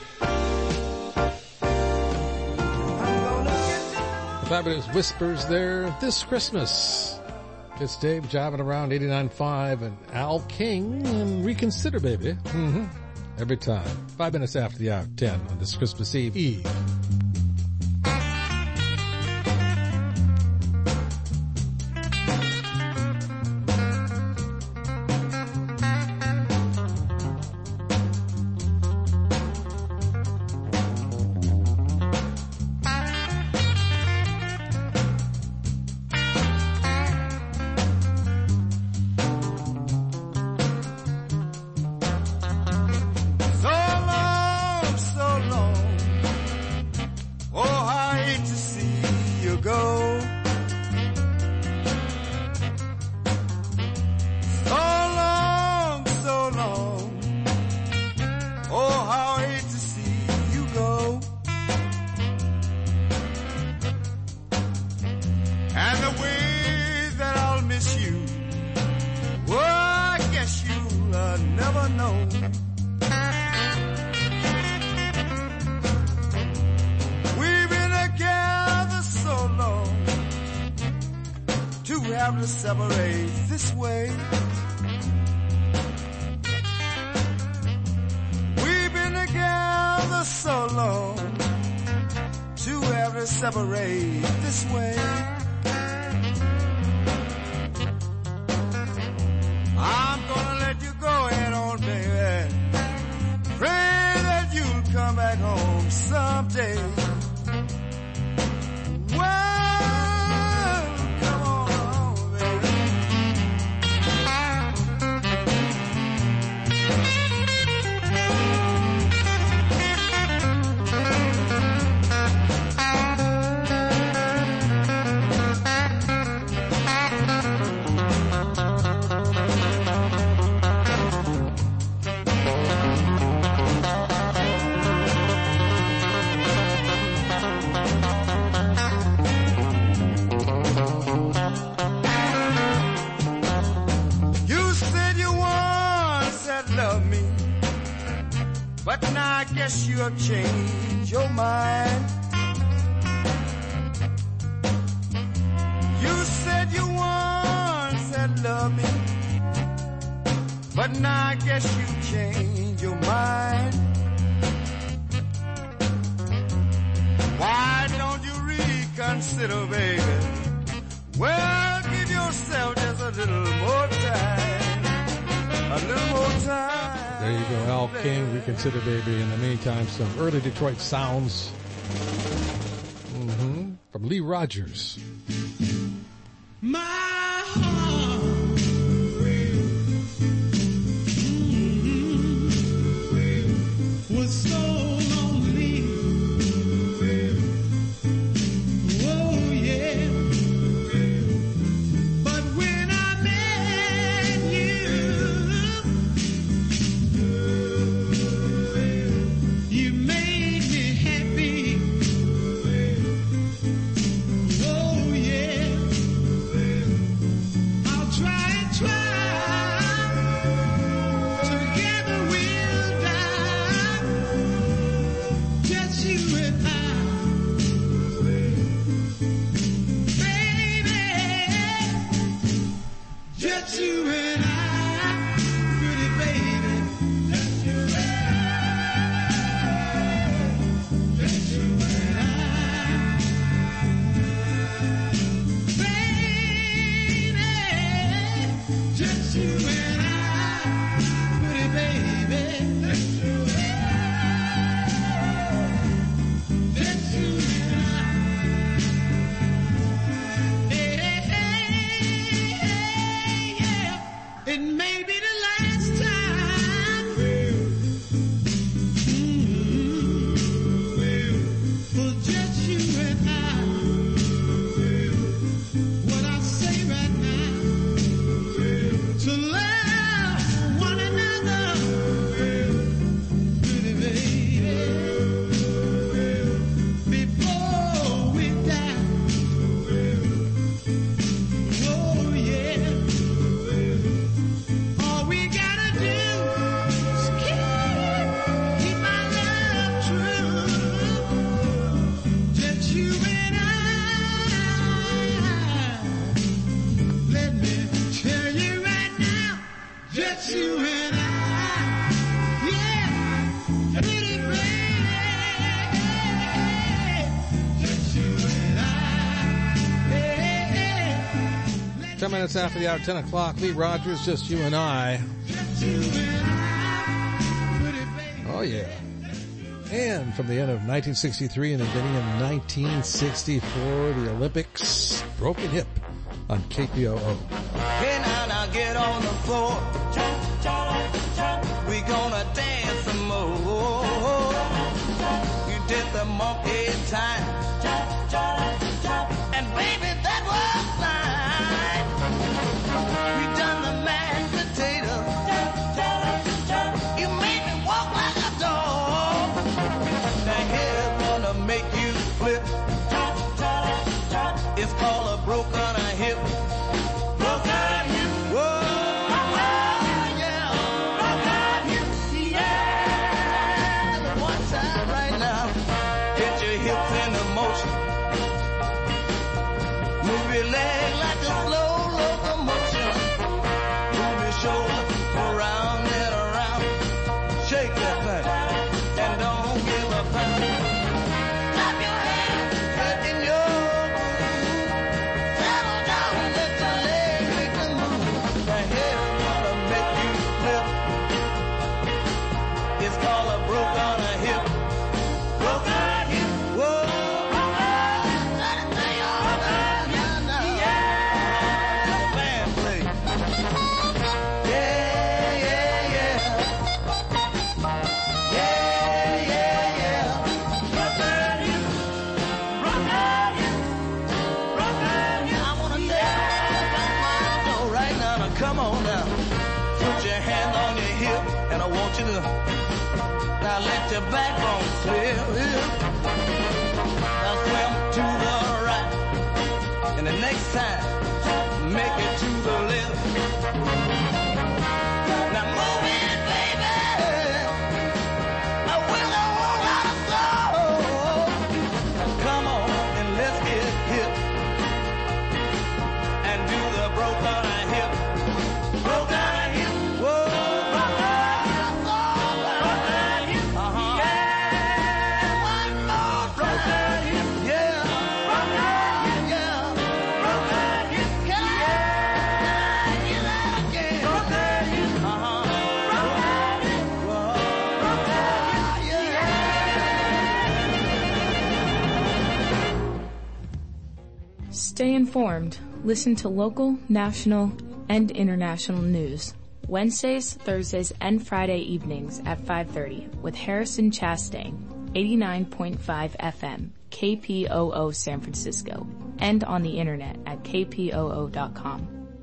I'm gonna get to The fabulous Whispers there this Christmas. It's Dave jiving around eighty-nine point five and Al King and Reconsider, baby. Mm-hmm. Every time. Five minutes after the hour of ten on this Christmas Eve. Eve. have to separate this way. We've been together so long to have to separate this way. I'm gonna let you go ahead on, baby. Pray that you'll come back home someday. Well, come on, baby. But now I guess you have changed your mind. You said you once had loved me, but now I guess you changed your mind. Why don't you reconsider, baby? Well, give yourself just a little more time. A little more time. There you go, Al King, Reconsider Baby. In the meantime, some early Detroit sounds mm-hmm. from Lee Rogers. My heart mm-hmm. was so lonely. Oh yeah. But when I met you, you made me happy. Oh yeah. I'll try and try. Together we'll die. Just you and I. Baby. Just you and I. Pretty baby. Just you and I. Just you and I. Baby. Just you and I. Pretty baby. Just you and I. Just you and I. Hey, hey, hey, yeah. It may be the last time. Mm-hmm. For just you and I. What I say right now. To love one another. Pretty baby. Before we die. Oh yeah. All we gotta do is keep, keep my love true. Just you and I. Let me tell you right now. Just you and I. Yeah. Pretty baby. Just you and I. Hey, hey. Ten minutes after the hour, ten o'clock, Lee Rogers, Just You and I. Oh, yeah. And from the end of nineteen sixty-three and the beginning of nineteen sixty-four, the Olympics, Broken Hip on K P O O. Hey now, now get on the floor. We gonna dance some more. You did the monkey time. And baby, that was fine. We done the mashed potato. You made me walk like a dog. Now here's gonna make you flip. It's called a broken hip. Broken hip. Whoa, yeah. Broken hip. Yeah. The one time right now. Get your hips into motion. Move your leg like a slow And I want you to now let your backbone slip. Now swim to the right. And the next time, make it to the left. Now move it, baby. I will a whole lot of soul. Come on and let's get hip. And do the broken hip. Broken hip. Whoa. Broken hip. Broken hip. Uh-huh. Yeah. One more broken hip. Yeah. Broken hip. Yeah. Broken hip. Can I hear that again? Broken hip. Uh-huh. Broken hip. Whoa. Broken hip. Yeah. Stay informed. Listen to local, national, and international news. Wednesdays, Thursdays, and Friday evenings at five thirty with Harrison Chastain, eighty-nine point five F M, K P O O San Francisco, and on the internet at K P O O dot com.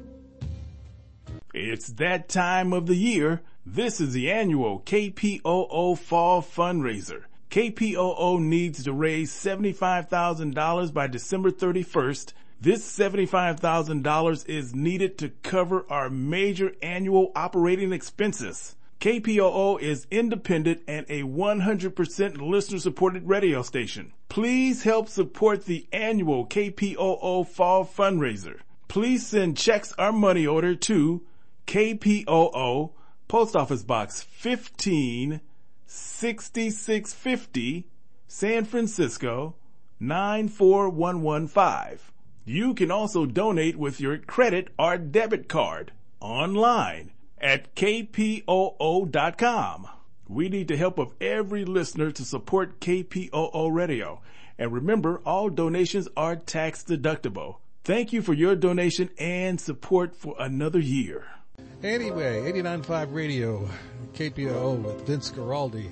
It's that time of the year. This is the annual K P O O Fall Fundraiser. K P O O needs to raise seventy-five thousand dollars by December thirty-first. This seventy-five thousand dollars is needed to cover our major annual operating expenses. K P O O is independent and a one hundred percent listener-supported radio station. Please help support the annual K P O O Fall Fundraiser. Please send checks or money order to K P O O, Post Office Box fifteen, sixty-six fifty, San Francisco, nine four one one five. You can also donate with your credit or debit card online at K P O O dot com. We need the help of every listener to support K P O O Radio. And remember, all donations are tax deductible. Thank you for your donation and support for another year. Anyway, eighty-nine point five Radio, K P O O with Vince Guaraldi,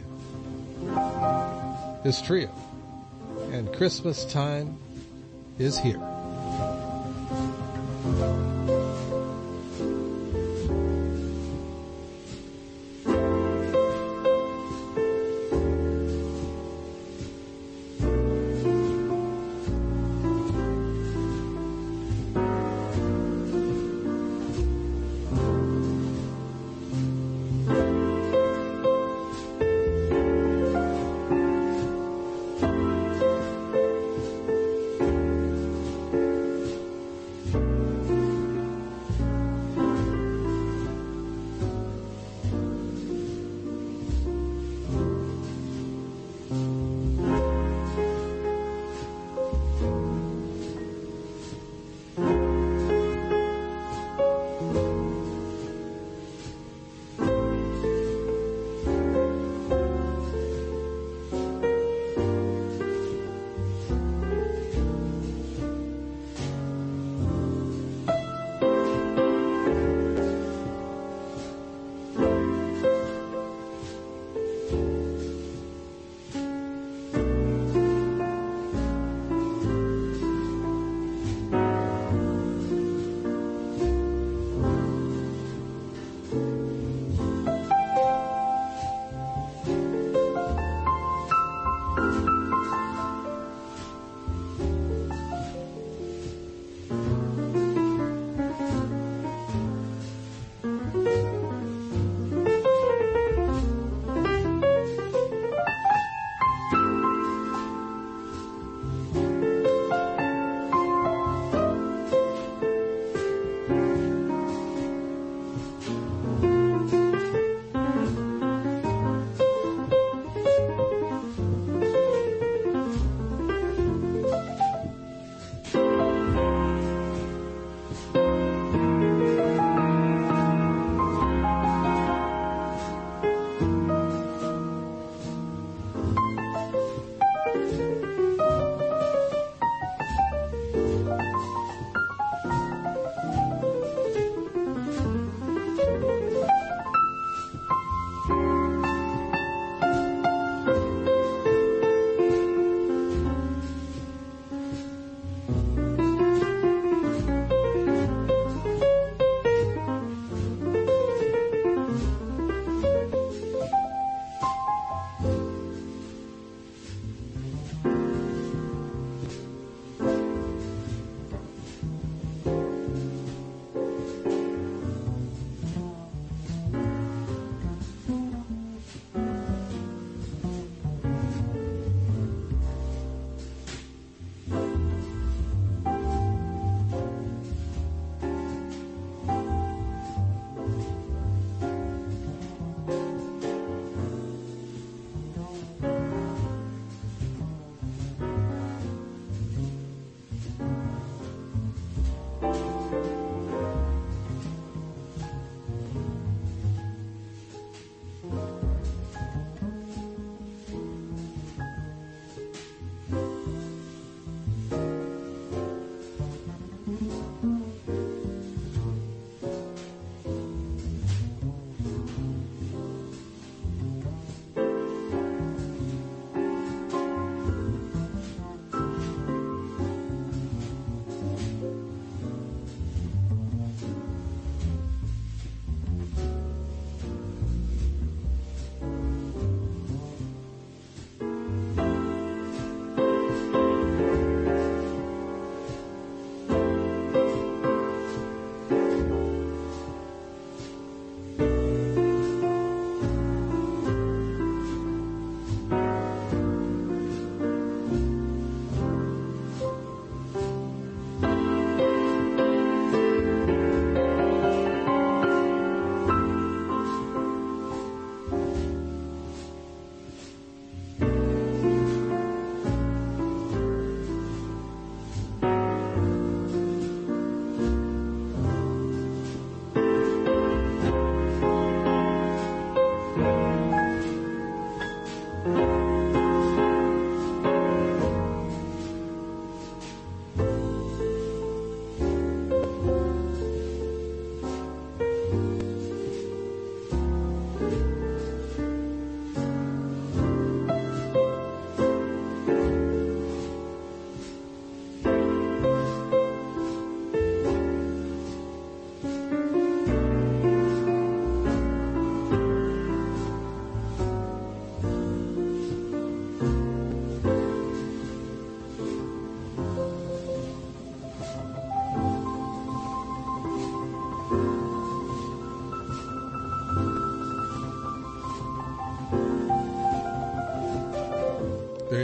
his trio. And Christmas time is here.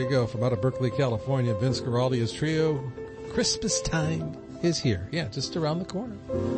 you go. From out of Berkeley, California, Vince Guaraldi's trio, Christmas Time is here. Yeah, just around the corner.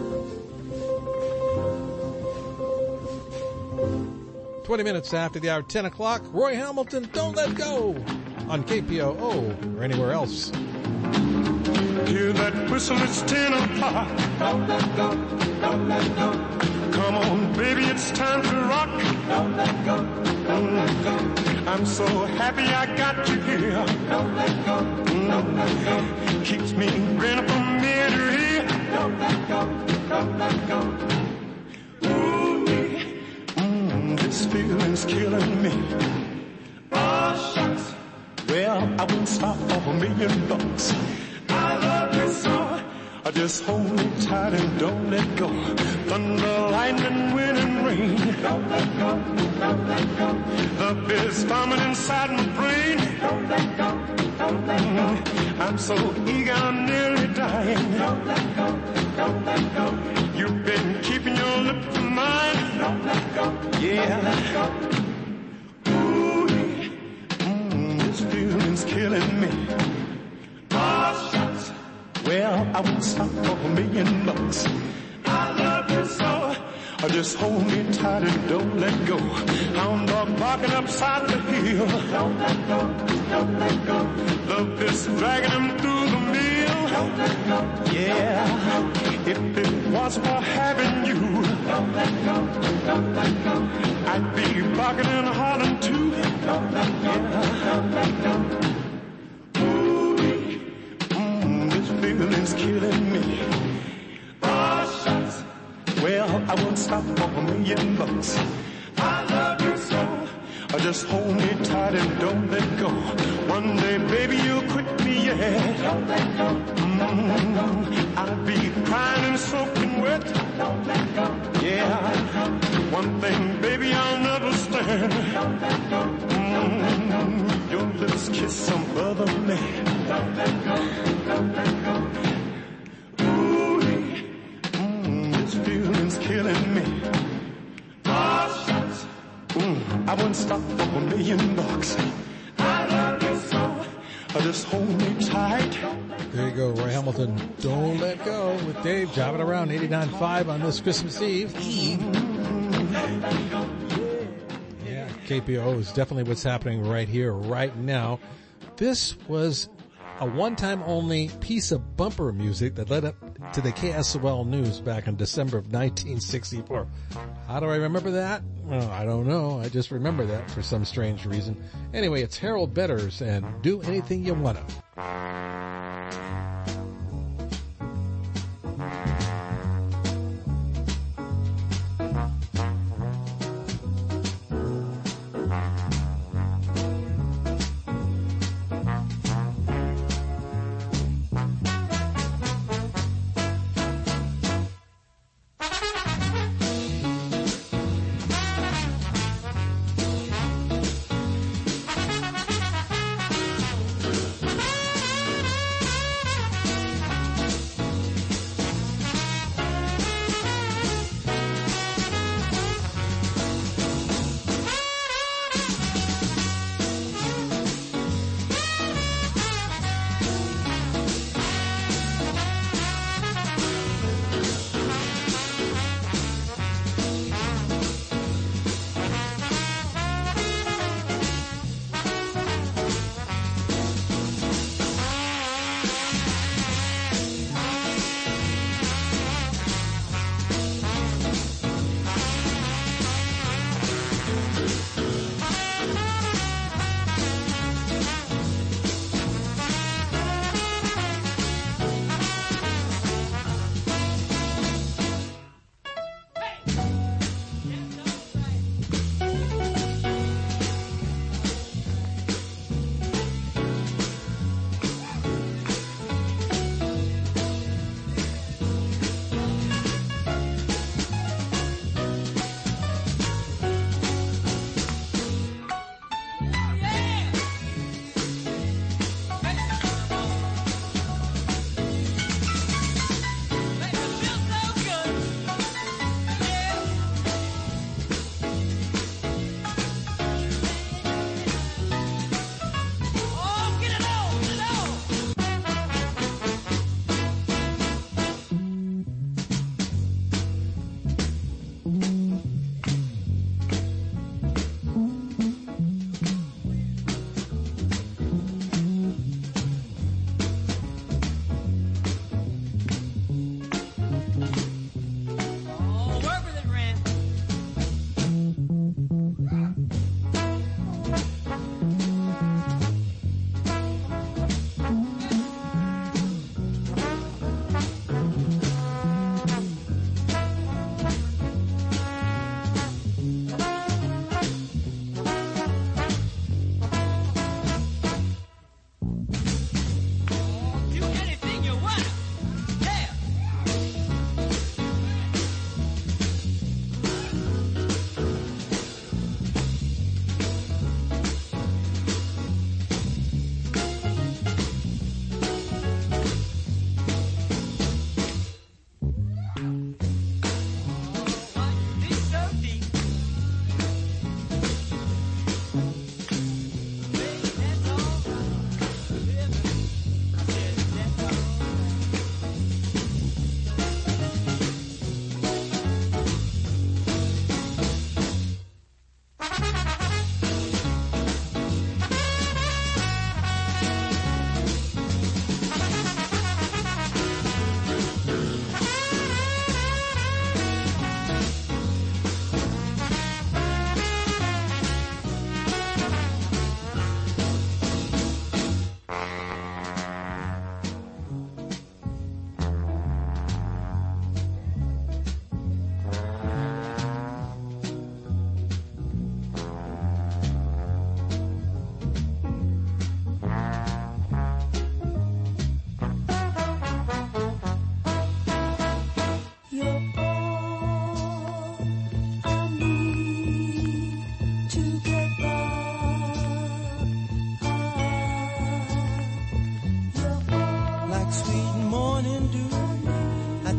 twenty minutes after the hour, ten o'clock, Roy Hamilton, Don't Let Go, on K P O O or anywhere else. Hear that whistle, it's ten o'clock. Don't let go, don't let go. Come on, baby, it's time to rock. Don't let go, don't let go. I'm so happy I got you here. Don't let go, don't let go. Keeps me grinning from ear to ear. Don't let go, don't let go. Ooh, mm, this feeling's killing me. Oh, shucks. Well, I won't stop for a million bucks. I love you so. Just hold me tight and don't let go. Thunder, lightning, wind, and rain. Don't let go, don't let go. The beer's bombing inside my brain. Don't let go, don't let go. I'm so eager, I'm nearly dying. Don't let go, don't let go. You've been keeping your lips to mine. Don't let go, yeah. Don't let go. Ooh, mm, this feeling's killing me. Oh, shucks. Well, I won't stop for a million bucks. I love you so. Just hold me tight and don't let go. Hound dog barking upside the hill. Don't let go, don't let go. Love is dragging him through the mill. Don't let go, yeah. If it was for having you, don't let go, don't let go. I'd be barking and hollering too. Don't let go, don't let go. Feeling's killing me. Oh, shucks. Well, I won't stop for a million bucks. I love you so. Just hold me tight and don't let go. One day, baby, you'll quit me, yeah. Don't let go. Mm-hmm. I'll be crying and soaking wet. Don't let go. Yeah. One thing, baby, I'll never stand. Don't let go. Mm-hmm. Your lips kiss some other man. Don't let go. Don't let go. Ooh, mm, this feeling's killing me. Oh, shucks. Mm, I wouldn't stop for a million bucks. I love you so. Just hold me tight. There you go, Roy Hamilton. Don't let go with Dave jiving around eighty-nine point five on this Christmas Eve. Yeah, K P O O is definitely what's happening right here, right now. This was a one-time only piece of bumper music that led up to the K S O L News back in December of nineteen sixty-four. How do I remember that? Well, I don't know. I just remember that for some strange reason. Anyway, it's Harold Betters and Do Anything You Wanna.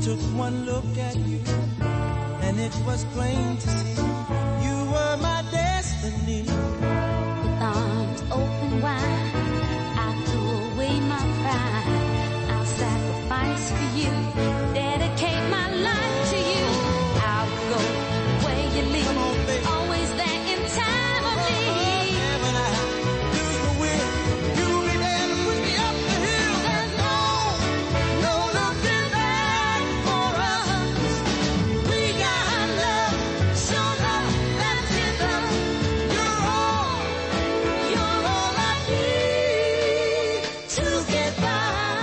took one look at you, and it was plain to see you were my destiny. With arms open wide, I threw away my pride. I'll sacrifice for you, dedicate my life to you. I'll go where you lead, always there in time of need. When I lose my will, you'll be there to push me up the hill. There's no, no looking back for us. We got love, show love, let's give love. You're all, you're all I need to get by.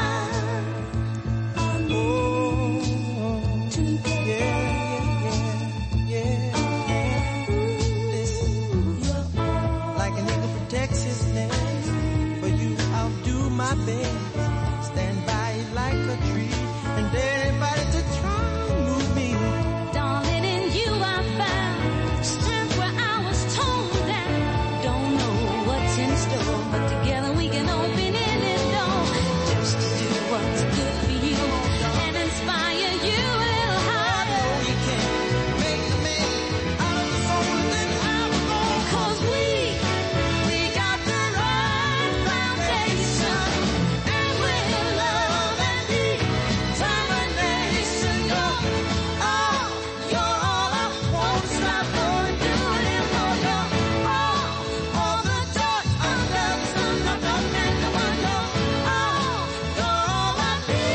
Oh, to get yeah, yeah, yeah. Listen, like an eagle protects his nest, for you I'll do my best. Stand by it like a tree, and dare anybody to try and move me. Darling, in you I found strength where I was torn down. Don't know what's in store, but together we can open any door. Just to do what's good for you and inspire you a little higher. You can't make a man out of the soul that I was born. 'Cause we, we got the right foundation, and with love and determination, you're all, you're all I won't stop doing, doing it for you. All, all the joy of love, some of the men that want you. All, you're all I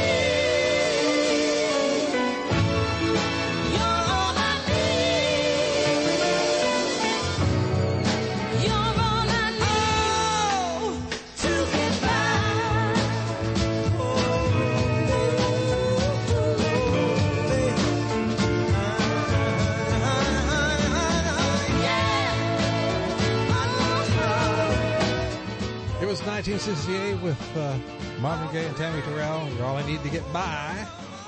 need. You're all I need. You're all I need to get It was nineteen sixty-eight with uh, Marvin Gaye and Tammy Terrell. You're all I need to get by.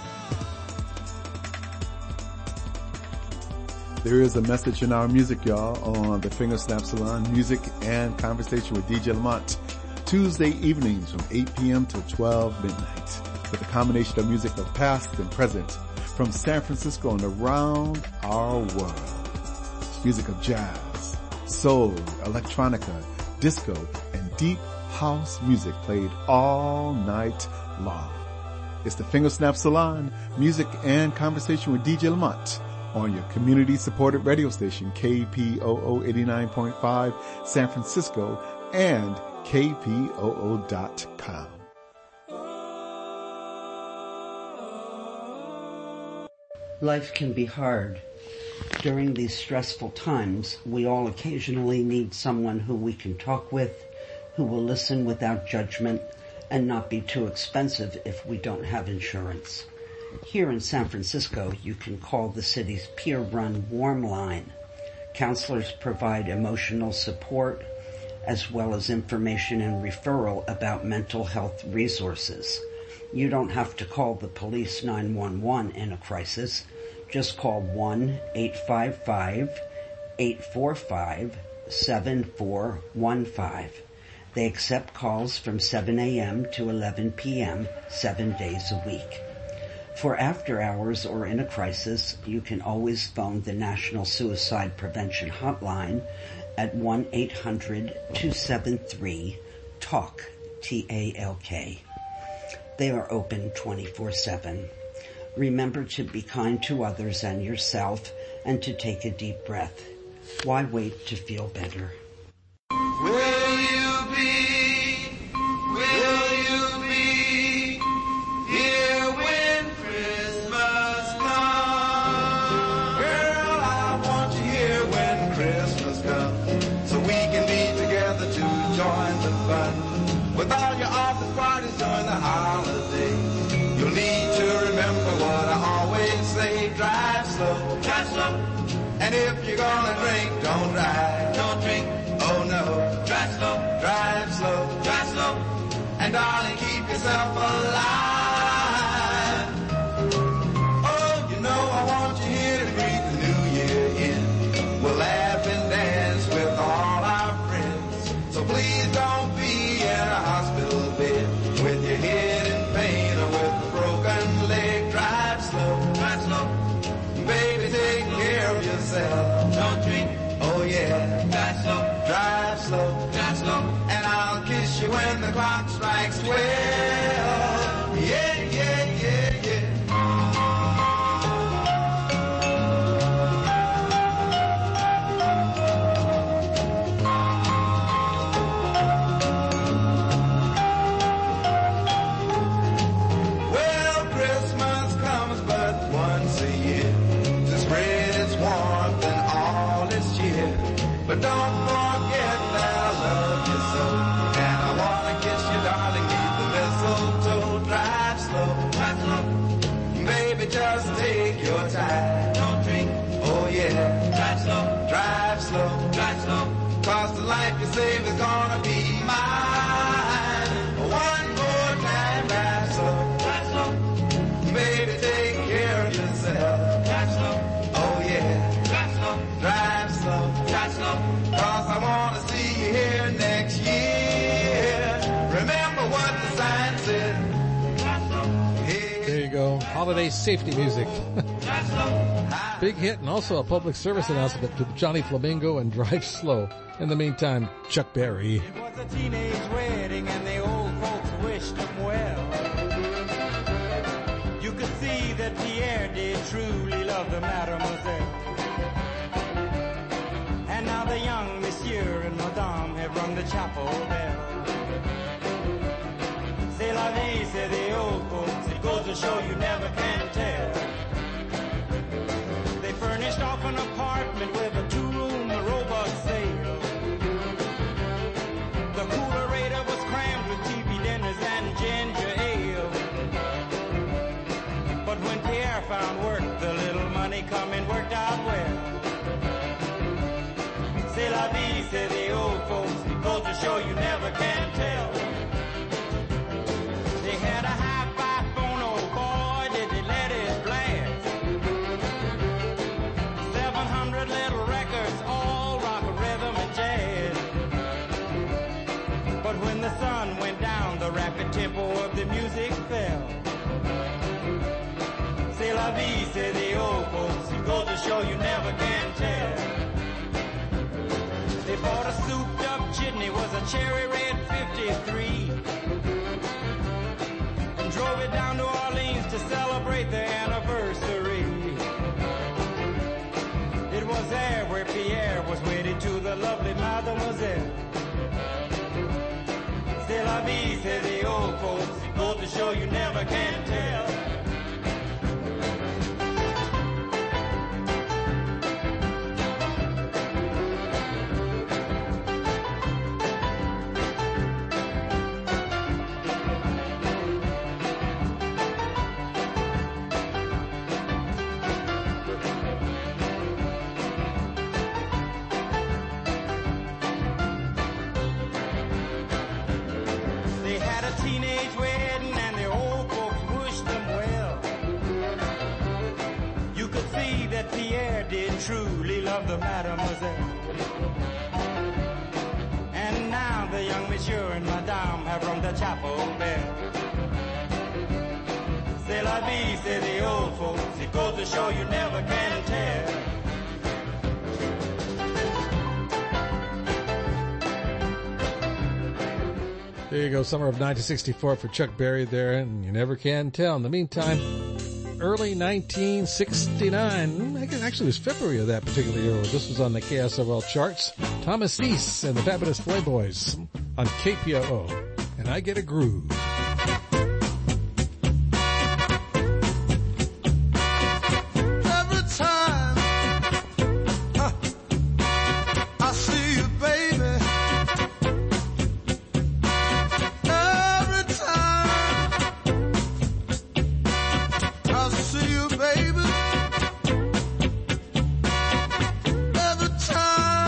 There is a message in our music, y'all, on the Finger Snap Salon, music and conversation with D J Lamont, Tuesday evenings from eight p.m. till twelve midnight, with a combination of music of past and present from San Francisco and around our world. Music of jazz, soul, electronica, disco, and deep house music played all night long. It's the Finger Snap Salon, music and conversation with D J Lamont on your community-supported radio station K P O O eighty-nine point five San Francisco and K P O O dot com. Life can be hard. During these stressful times, we all occasionally need someone who we can talk with, who will listen without judgment, and not be too expensive if we don't have insurance. Here in San Francisco, you can call the city's peer-run Warm Line. Counselors provide emotional support, as well as information and referral about mental health resources. You don't have to call the police nine one one in a crisis. Just call one eight five five, eight four five, seven four one five. They accept calls from seven a.m. to eleven p.m. seven days a week. For after hours or in a crisis, you can always phone the National Suicide Prevention Hotline at one eight hundred two seven three TALK, T A L K. They are open twenty-four seven. Remember to be kind to others and yourself, and to take a deep breath. Why wait to feel better? Will you be, will you be here when Christmas comes? Girl, I want you here when Christmas comes, so we can be together to join the fun. With all your office parties during the holiday, you'll need to remember what I always say. Drive slow, drive slow, and if you're gonna drink, don't drive, don't drink. Oh no, drive slow, drive slow, drive slow, and darling, keep yourself alive. Oh, you know I want you here to greet the new year in. We'll laugh and dance with all our friends, so please don't be in a hospital bed with your head in pain or with a broken leg. Drive slow, swell. Yeah, yeah, yeah, yeah. Well, Christmas comes but once a year to spread its warmth and all its cheer. But don't forget that I love you so, and I wanna kiss you, darling, neath the mistletoe. Drive slow, drive slow, baby, just take your time. Don't drink, oh yeah. Drive slow, drive slow, drive slow, 'cause the life you save is gonna be mine. One more time, drive slow, drive slow, baby, take care of yourself. Drive slow, oh yeah. Drive slow, drive slow, drive slow, 'cause I wanna see you here next year. Remember what the sign said. There you go. Holiday safety music. Big hit, and also a public service announcement to Johnny Flamingo and Drive Slow. In the meantime, Chuck Berry. It was a teenage wedding and the old folks wished them well. You could see that Pierre did truly love the mademoiselle. And now the young monsieur and madame have rung the chapel bell. C'est la vie, say the old folks, it goes to show you never can tell. They furnished off an apartment with a two-room robot sale. The coolerator was crammed with T V dinners and ginger ale. But when Pierre found work, the little money coming worked out well. C'est la vie, say the old folks, it goes to show you never can tell. They had a hi-fi phone, oh boy, did they let it blast. Seven hundred little records, all rock, rhythm, and jazz. But when the sun went down, the rapid tempo of the music fell. C'est la vie, say the old folks, it goes to show you never can tell. They bought a souped-up jitney, was a cherry red fifty-three, and drove it down to Orleans to celebrate their anniversary. It was there where Pierre was wedded to the lovely mademoiselle. C'est la vie, say the old folks, it goes to show you never can tell. Truly love the mademoiselle. And now the young monsieur and madame have rung the chapel bell. C'est la vie, say the old folks, it goes to show you never can tell. There you go, summer of nineteen sixty-four for Chuck Berry there, and you never can tell. In the meantime, early nineteen sixty-nine, I guess actually it was February of that particular year. This was on the K S O L charts. Thomas Cease and the Fabulous Playboys on K P O O, and I Get a Groove.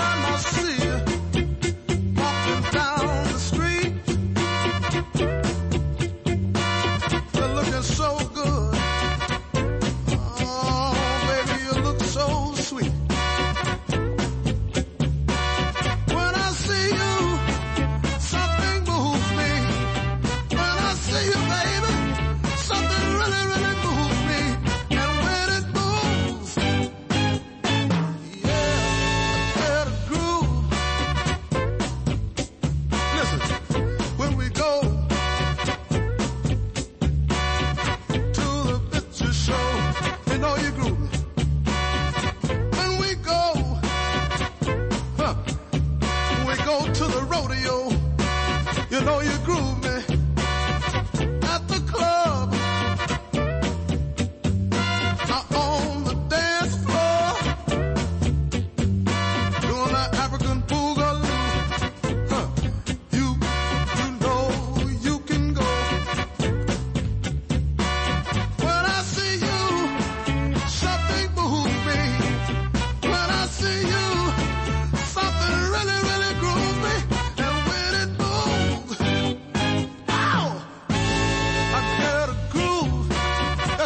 Walking down the street,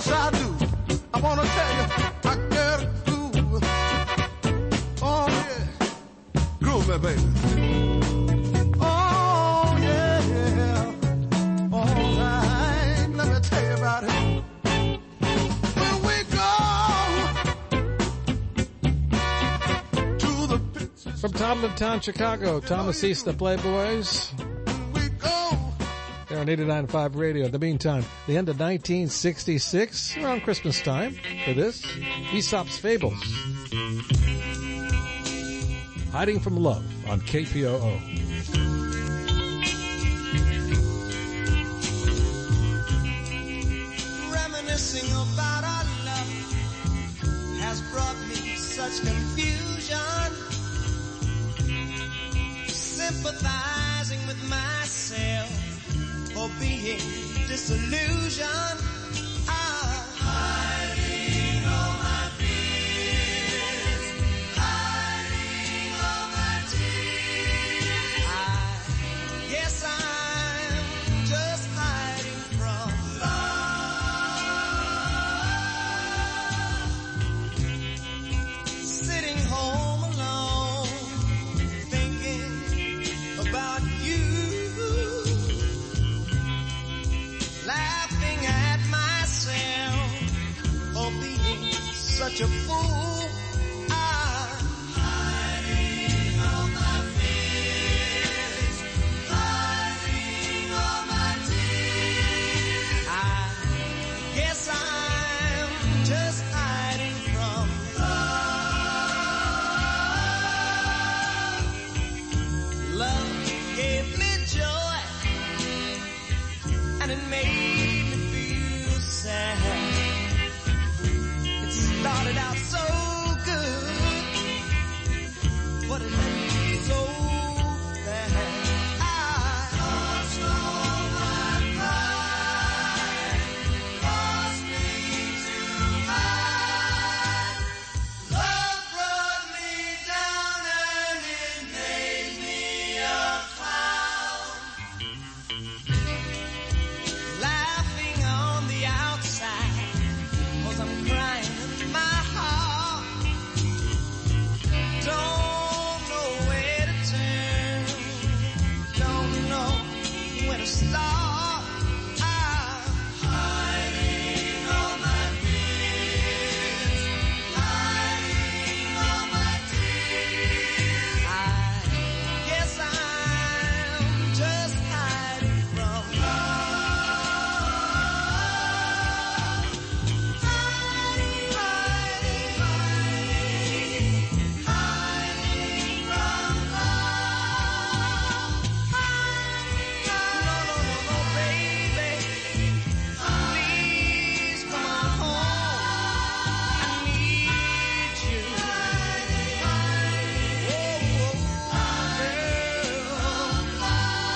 Yes, I do. I wanna tell you, I got a groove. Oh yeah, groove me, baby. Oh yeah, all right. Let me tell you about it. When we go to the pictures. From Tomlin Town, Chicago, Thomas East, the Playboys. They're on eighty-nine point five radio. In the meantime, the end of nineteen sixty-six, around Christmas time, for this, Aesop's Fables. Hiding from Love on K P O O. Reminiscing about our love has brought me such confusion. Sympathizing with myself for being disillusioned. I'm hiding all my fears, hiding all my tears. I guess I'm just hiding from love. Sitting home alone, thinking about you. Laughing at myself for being such a fool. I'm hiding all my fears, hiding all my tears. I guess I'm just hiding from love. Love gave me joy, and it made me feel sad. It started out so good, but it left me so bad. I lost all my pride, lost me to hide. Love brought me down and it made me a clown. Laughing on the outside, 'cause I'm crying in my heart. Don't know where to turn, don't know where to start. I'm hiding all my fears, hiding all my tears. I guess I'm just hiding from love. Hiding, hiding, hiding, hiding from love. No, no, no, no, baby. Please come on home. I need you. Whoa, whoa, girl. Come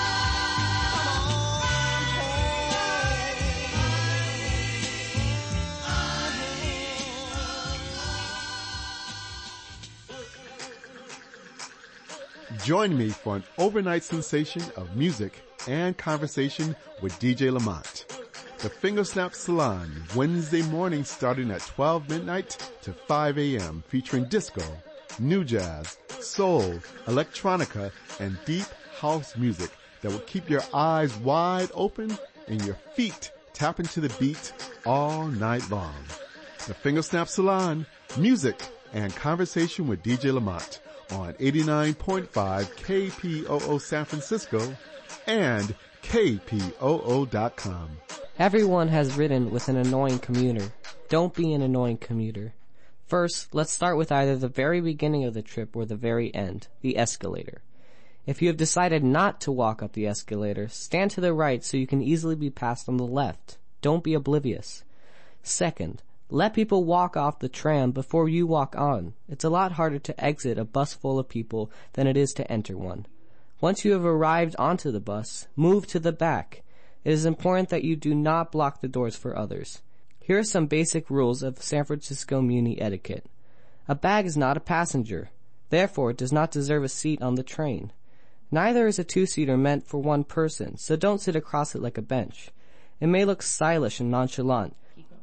Join me for an overnight sensation of music and conversation with D J Lamont. The Fingersnap Salon, Wednesday morning starting at twelve midnight to five a.m. featuring disco, new jazz, soul, electronica, and deep house music that will keep your eyes wide open and your feet tapping to the beat all night long. The Fingersnap Salon, music and conversation with D J Lamont on eighty-nine point five K P O O San Francisco and K P O O dot com. Everyone has ridden with an annoying commuter. Don't be an annoying commuter. First, let's start with either the very beginning of the trip or the very end, the escalator. If you have decided not to walk up the escalator, stand to the right so you can easily be passed on the left. Don't be oblivious. Second, let people walk off the tram before you walk on. It's a lot harder to exit a bus full of people than it is to enter one. Once you have arrived onto the bus, move to the back. It is important that you do not block the doors for others. Here are some basic rules of San Francisco Muni etiquette. A bag is not a passenger. Therefore, it does not deserve a seat on the train. Neither is a two-seater meant for one person, so don't sit across it like a bench. It may look stylish and nonchalant,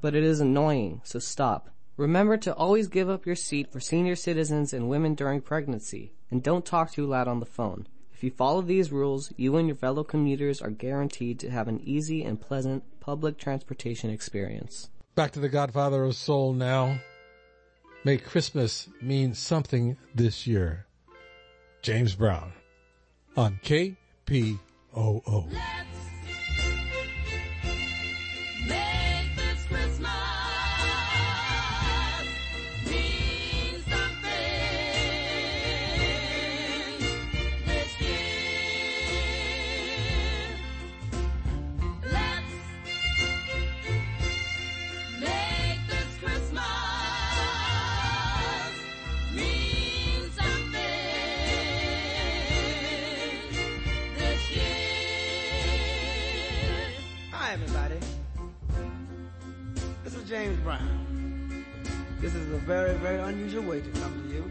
but it is annoying, so stop. Remember to always give up your seat for senior citizens and women during pregnancy, and don't talk too loud on the phone. If you follow these rules, you and your fellow commuters are guaranteed to have an easy and pleasant public transportation experience. Back to the Godfather of Soul now. May Christmas mean something this year. James Brown on K P O O. James Brown. This is a very, very unusual way to come to you.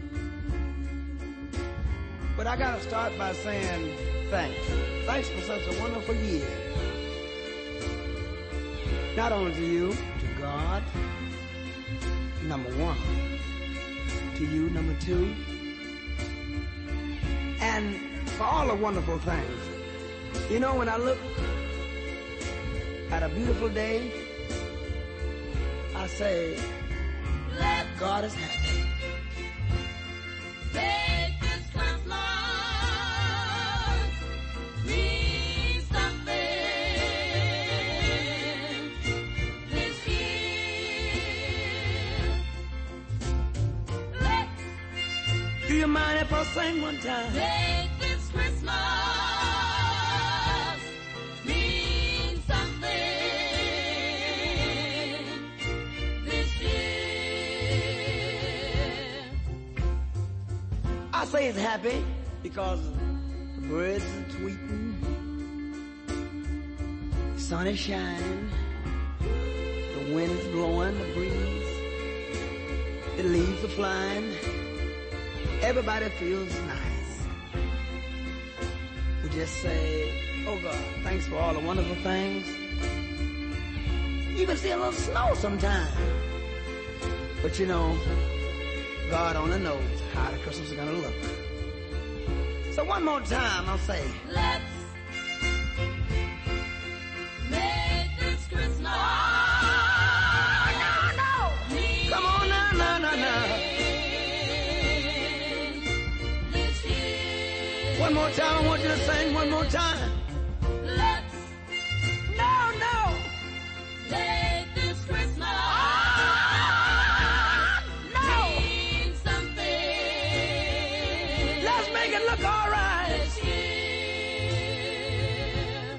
But I gotta start by saying thanks. Thanks for such a wonderful year. Not only to you, to God, number one. To you, number two. And for all the wonderful things. You know, when I look at a beautiful day, I say, God is happy. Make this Christmas mean something this year. Let's Do you mind if I sing one time? make this Christmas mean something this year. I say it's happy because the birds are tweeting, the sun is shining, the wind is blowing, the breeze, the leaves are flying, everybody feels nice. We just say, oh God, thanks for all the wonderful things. You can see a little snow sometime. But you know, God only knows how the Christmas is gonna look. So one more time, I'll say, Let's make this Christmas. no, no. Come on now, no, no, no. This year. One more time, I want you to sing one more time. Let's No, no. make this Christmas mean something Let's make it look all right. this year.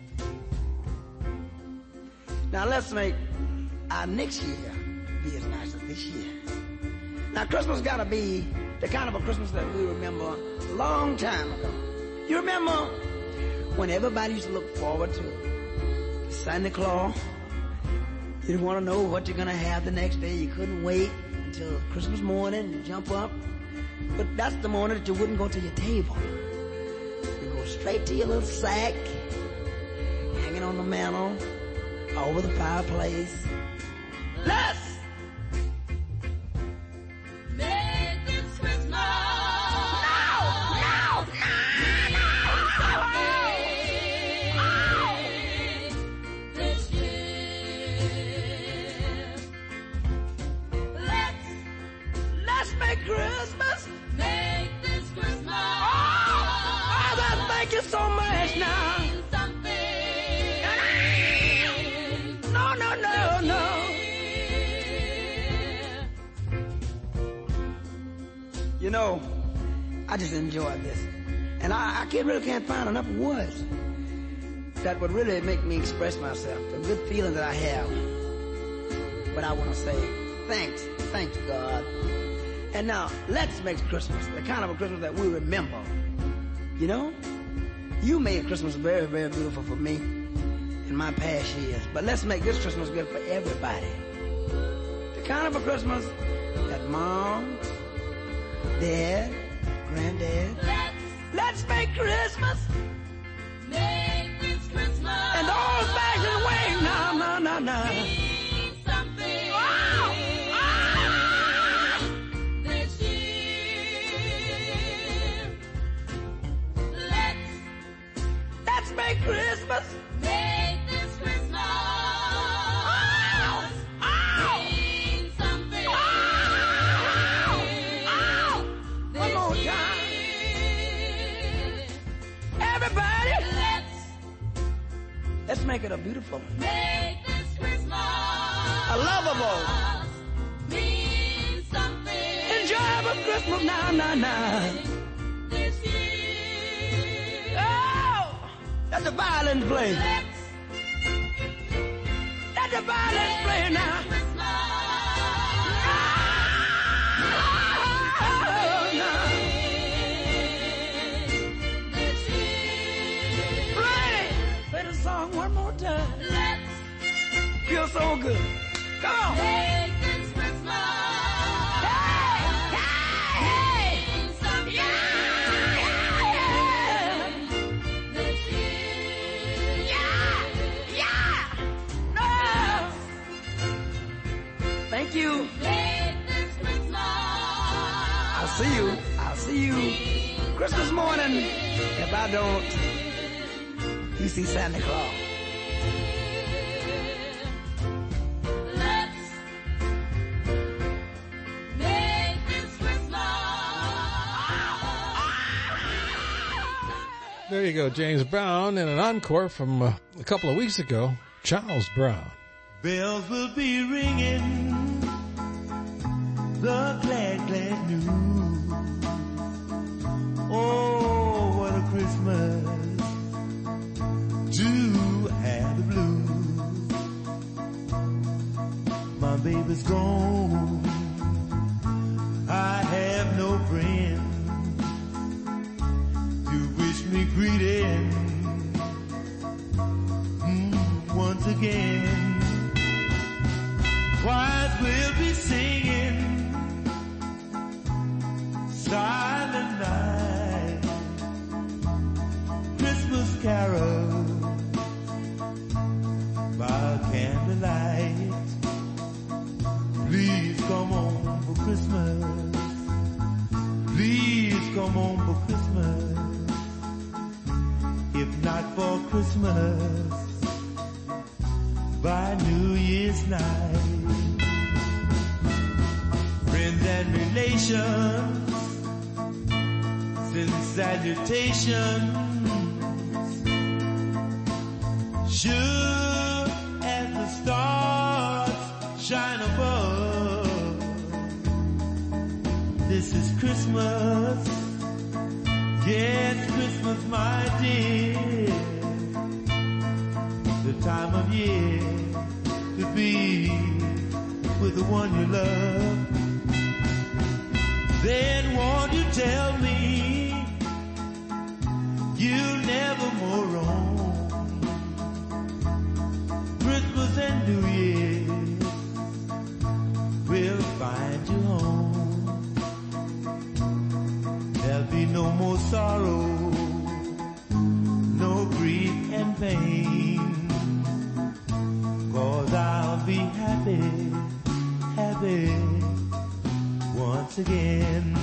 Now let's make our next year be as nice as this year. Now Christmas gotta be the kind of a Christmas that we remember a long time ago. You remember when everybody used to look forward to Santa Claus? You didn't want to know what you're gonna have the next day. You couldn't wait until Christmas morning and jump up. But that's the morning that you wouldn't go to your table. You go straight to your little sack, hanging on the mantle, over the fireplace. Let's Make this Christmas no, this year. Let's let's make Christmas. make this Christmas Oh, I thank you so much now. mean something. No, no, no, no. You know, I just enjoy this. And I, I can't, really can't find enough words that would really make me express myself, the good feeling that I have. But I want to say thanks, thanks God. And now, let's make Christmas the kind of a Christmas that we remember. You know, you made Christmas very, very beautiful for me in my past years. But let's make this Christmas good for everybody. The kind of a Christmas that Mom, Dad, Granddad, Let's let's make Christmas make this Christmas and all bags away. No, no, no, no. mean something beautiful. Make this Christmas A lovable. mean something. Enjoyable Christmas now, now, now. This year. Oh, let the violin play. Let the violin play now. Song one more time. Let's Feels so good. Come on. make this Christmas Hey, hey, mean something. yeah, This year. yeah, yeah. No. Thank you. Make this Christmas I'll see you. I'll see you Christmas morning. If I don't, you see Santa Claus. Let's make this Christmas. There you go, James Brown, and an encore from uh, a couple of weeks ago, Charles Brown. Bells will be ringing, the glad, glad news. Oh, what a Christmas to have the blues. My baby's gone, I have no friend to wish me greeting mm, once again. Choirs will be singing Silent Night, Christmas carols by candlelight. Please come on for Christmas. Please come on for Christmas. If not for Christmas, by New Year's night. Friends and relations send salutations, sure as the stars shine above. This is Christmas, yes, Christmas, my dear. The time of year to be with the one you love. Then won't you tell me you'll never more roam? Christmas and New Year will find you home. There'll be no more sorrow, no grief and pain. 'Cause I'll be happy, happy once again.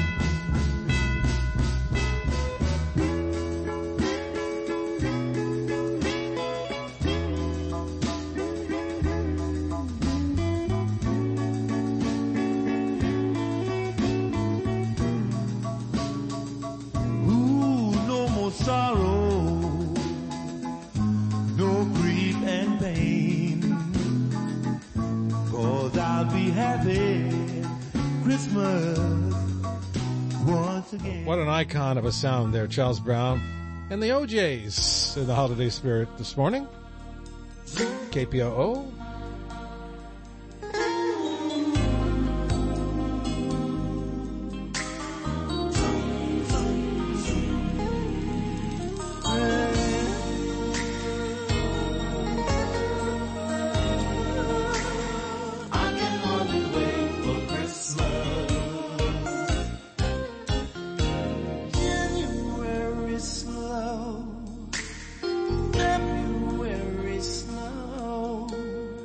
Ooh, no more sorrow, no grief and pain. 'Cause I'll be happy Christmas once again. What an icon of a sound there, Charles Brown. And the O Js in the holiday spirit this morning. K P O O. I can only wait for Christmas. January slow, February snow,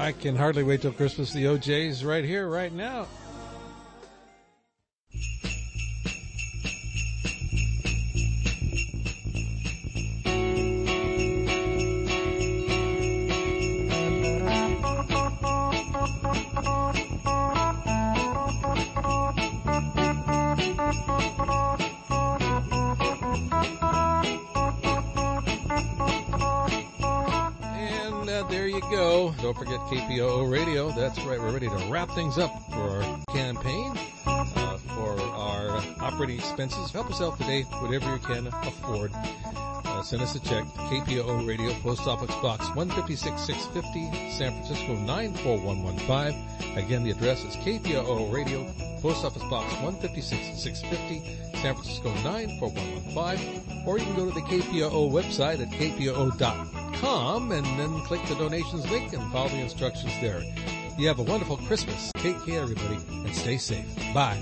I can hardly wait till Christmas. The O J's right here, right now. Don't forget K P O O Radio. That's right. We're ready to wrap things up for our campaign, uh, for our operating expenses. Help us out today, whatever you can afford. Uh, send us a check, K P O O Radio, Post Office Box one fifty-six six fifty, San Francisco nine four one one five. Again, the address is K P O O Radio, Post Office Box one fifty-six six fifty, San Francisco nine four one one five. Or you can go to the K P O O website at K P O O dot com and then click the donations link and follow the instructions there. You have a wonderful Christmas. Take care, everybody, and stay safe. Bye.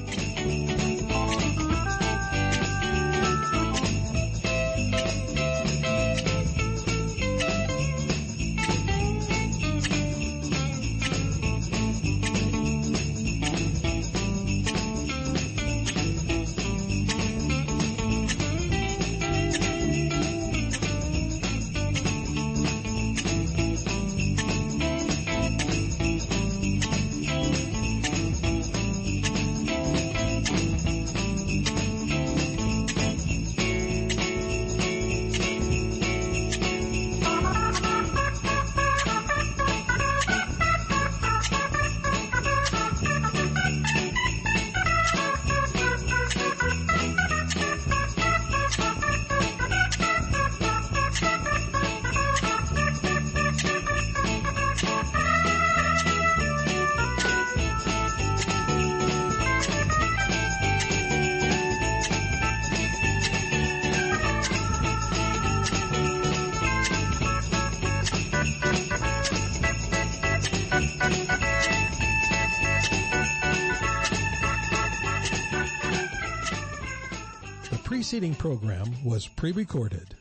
The preceding program was pre-recorded.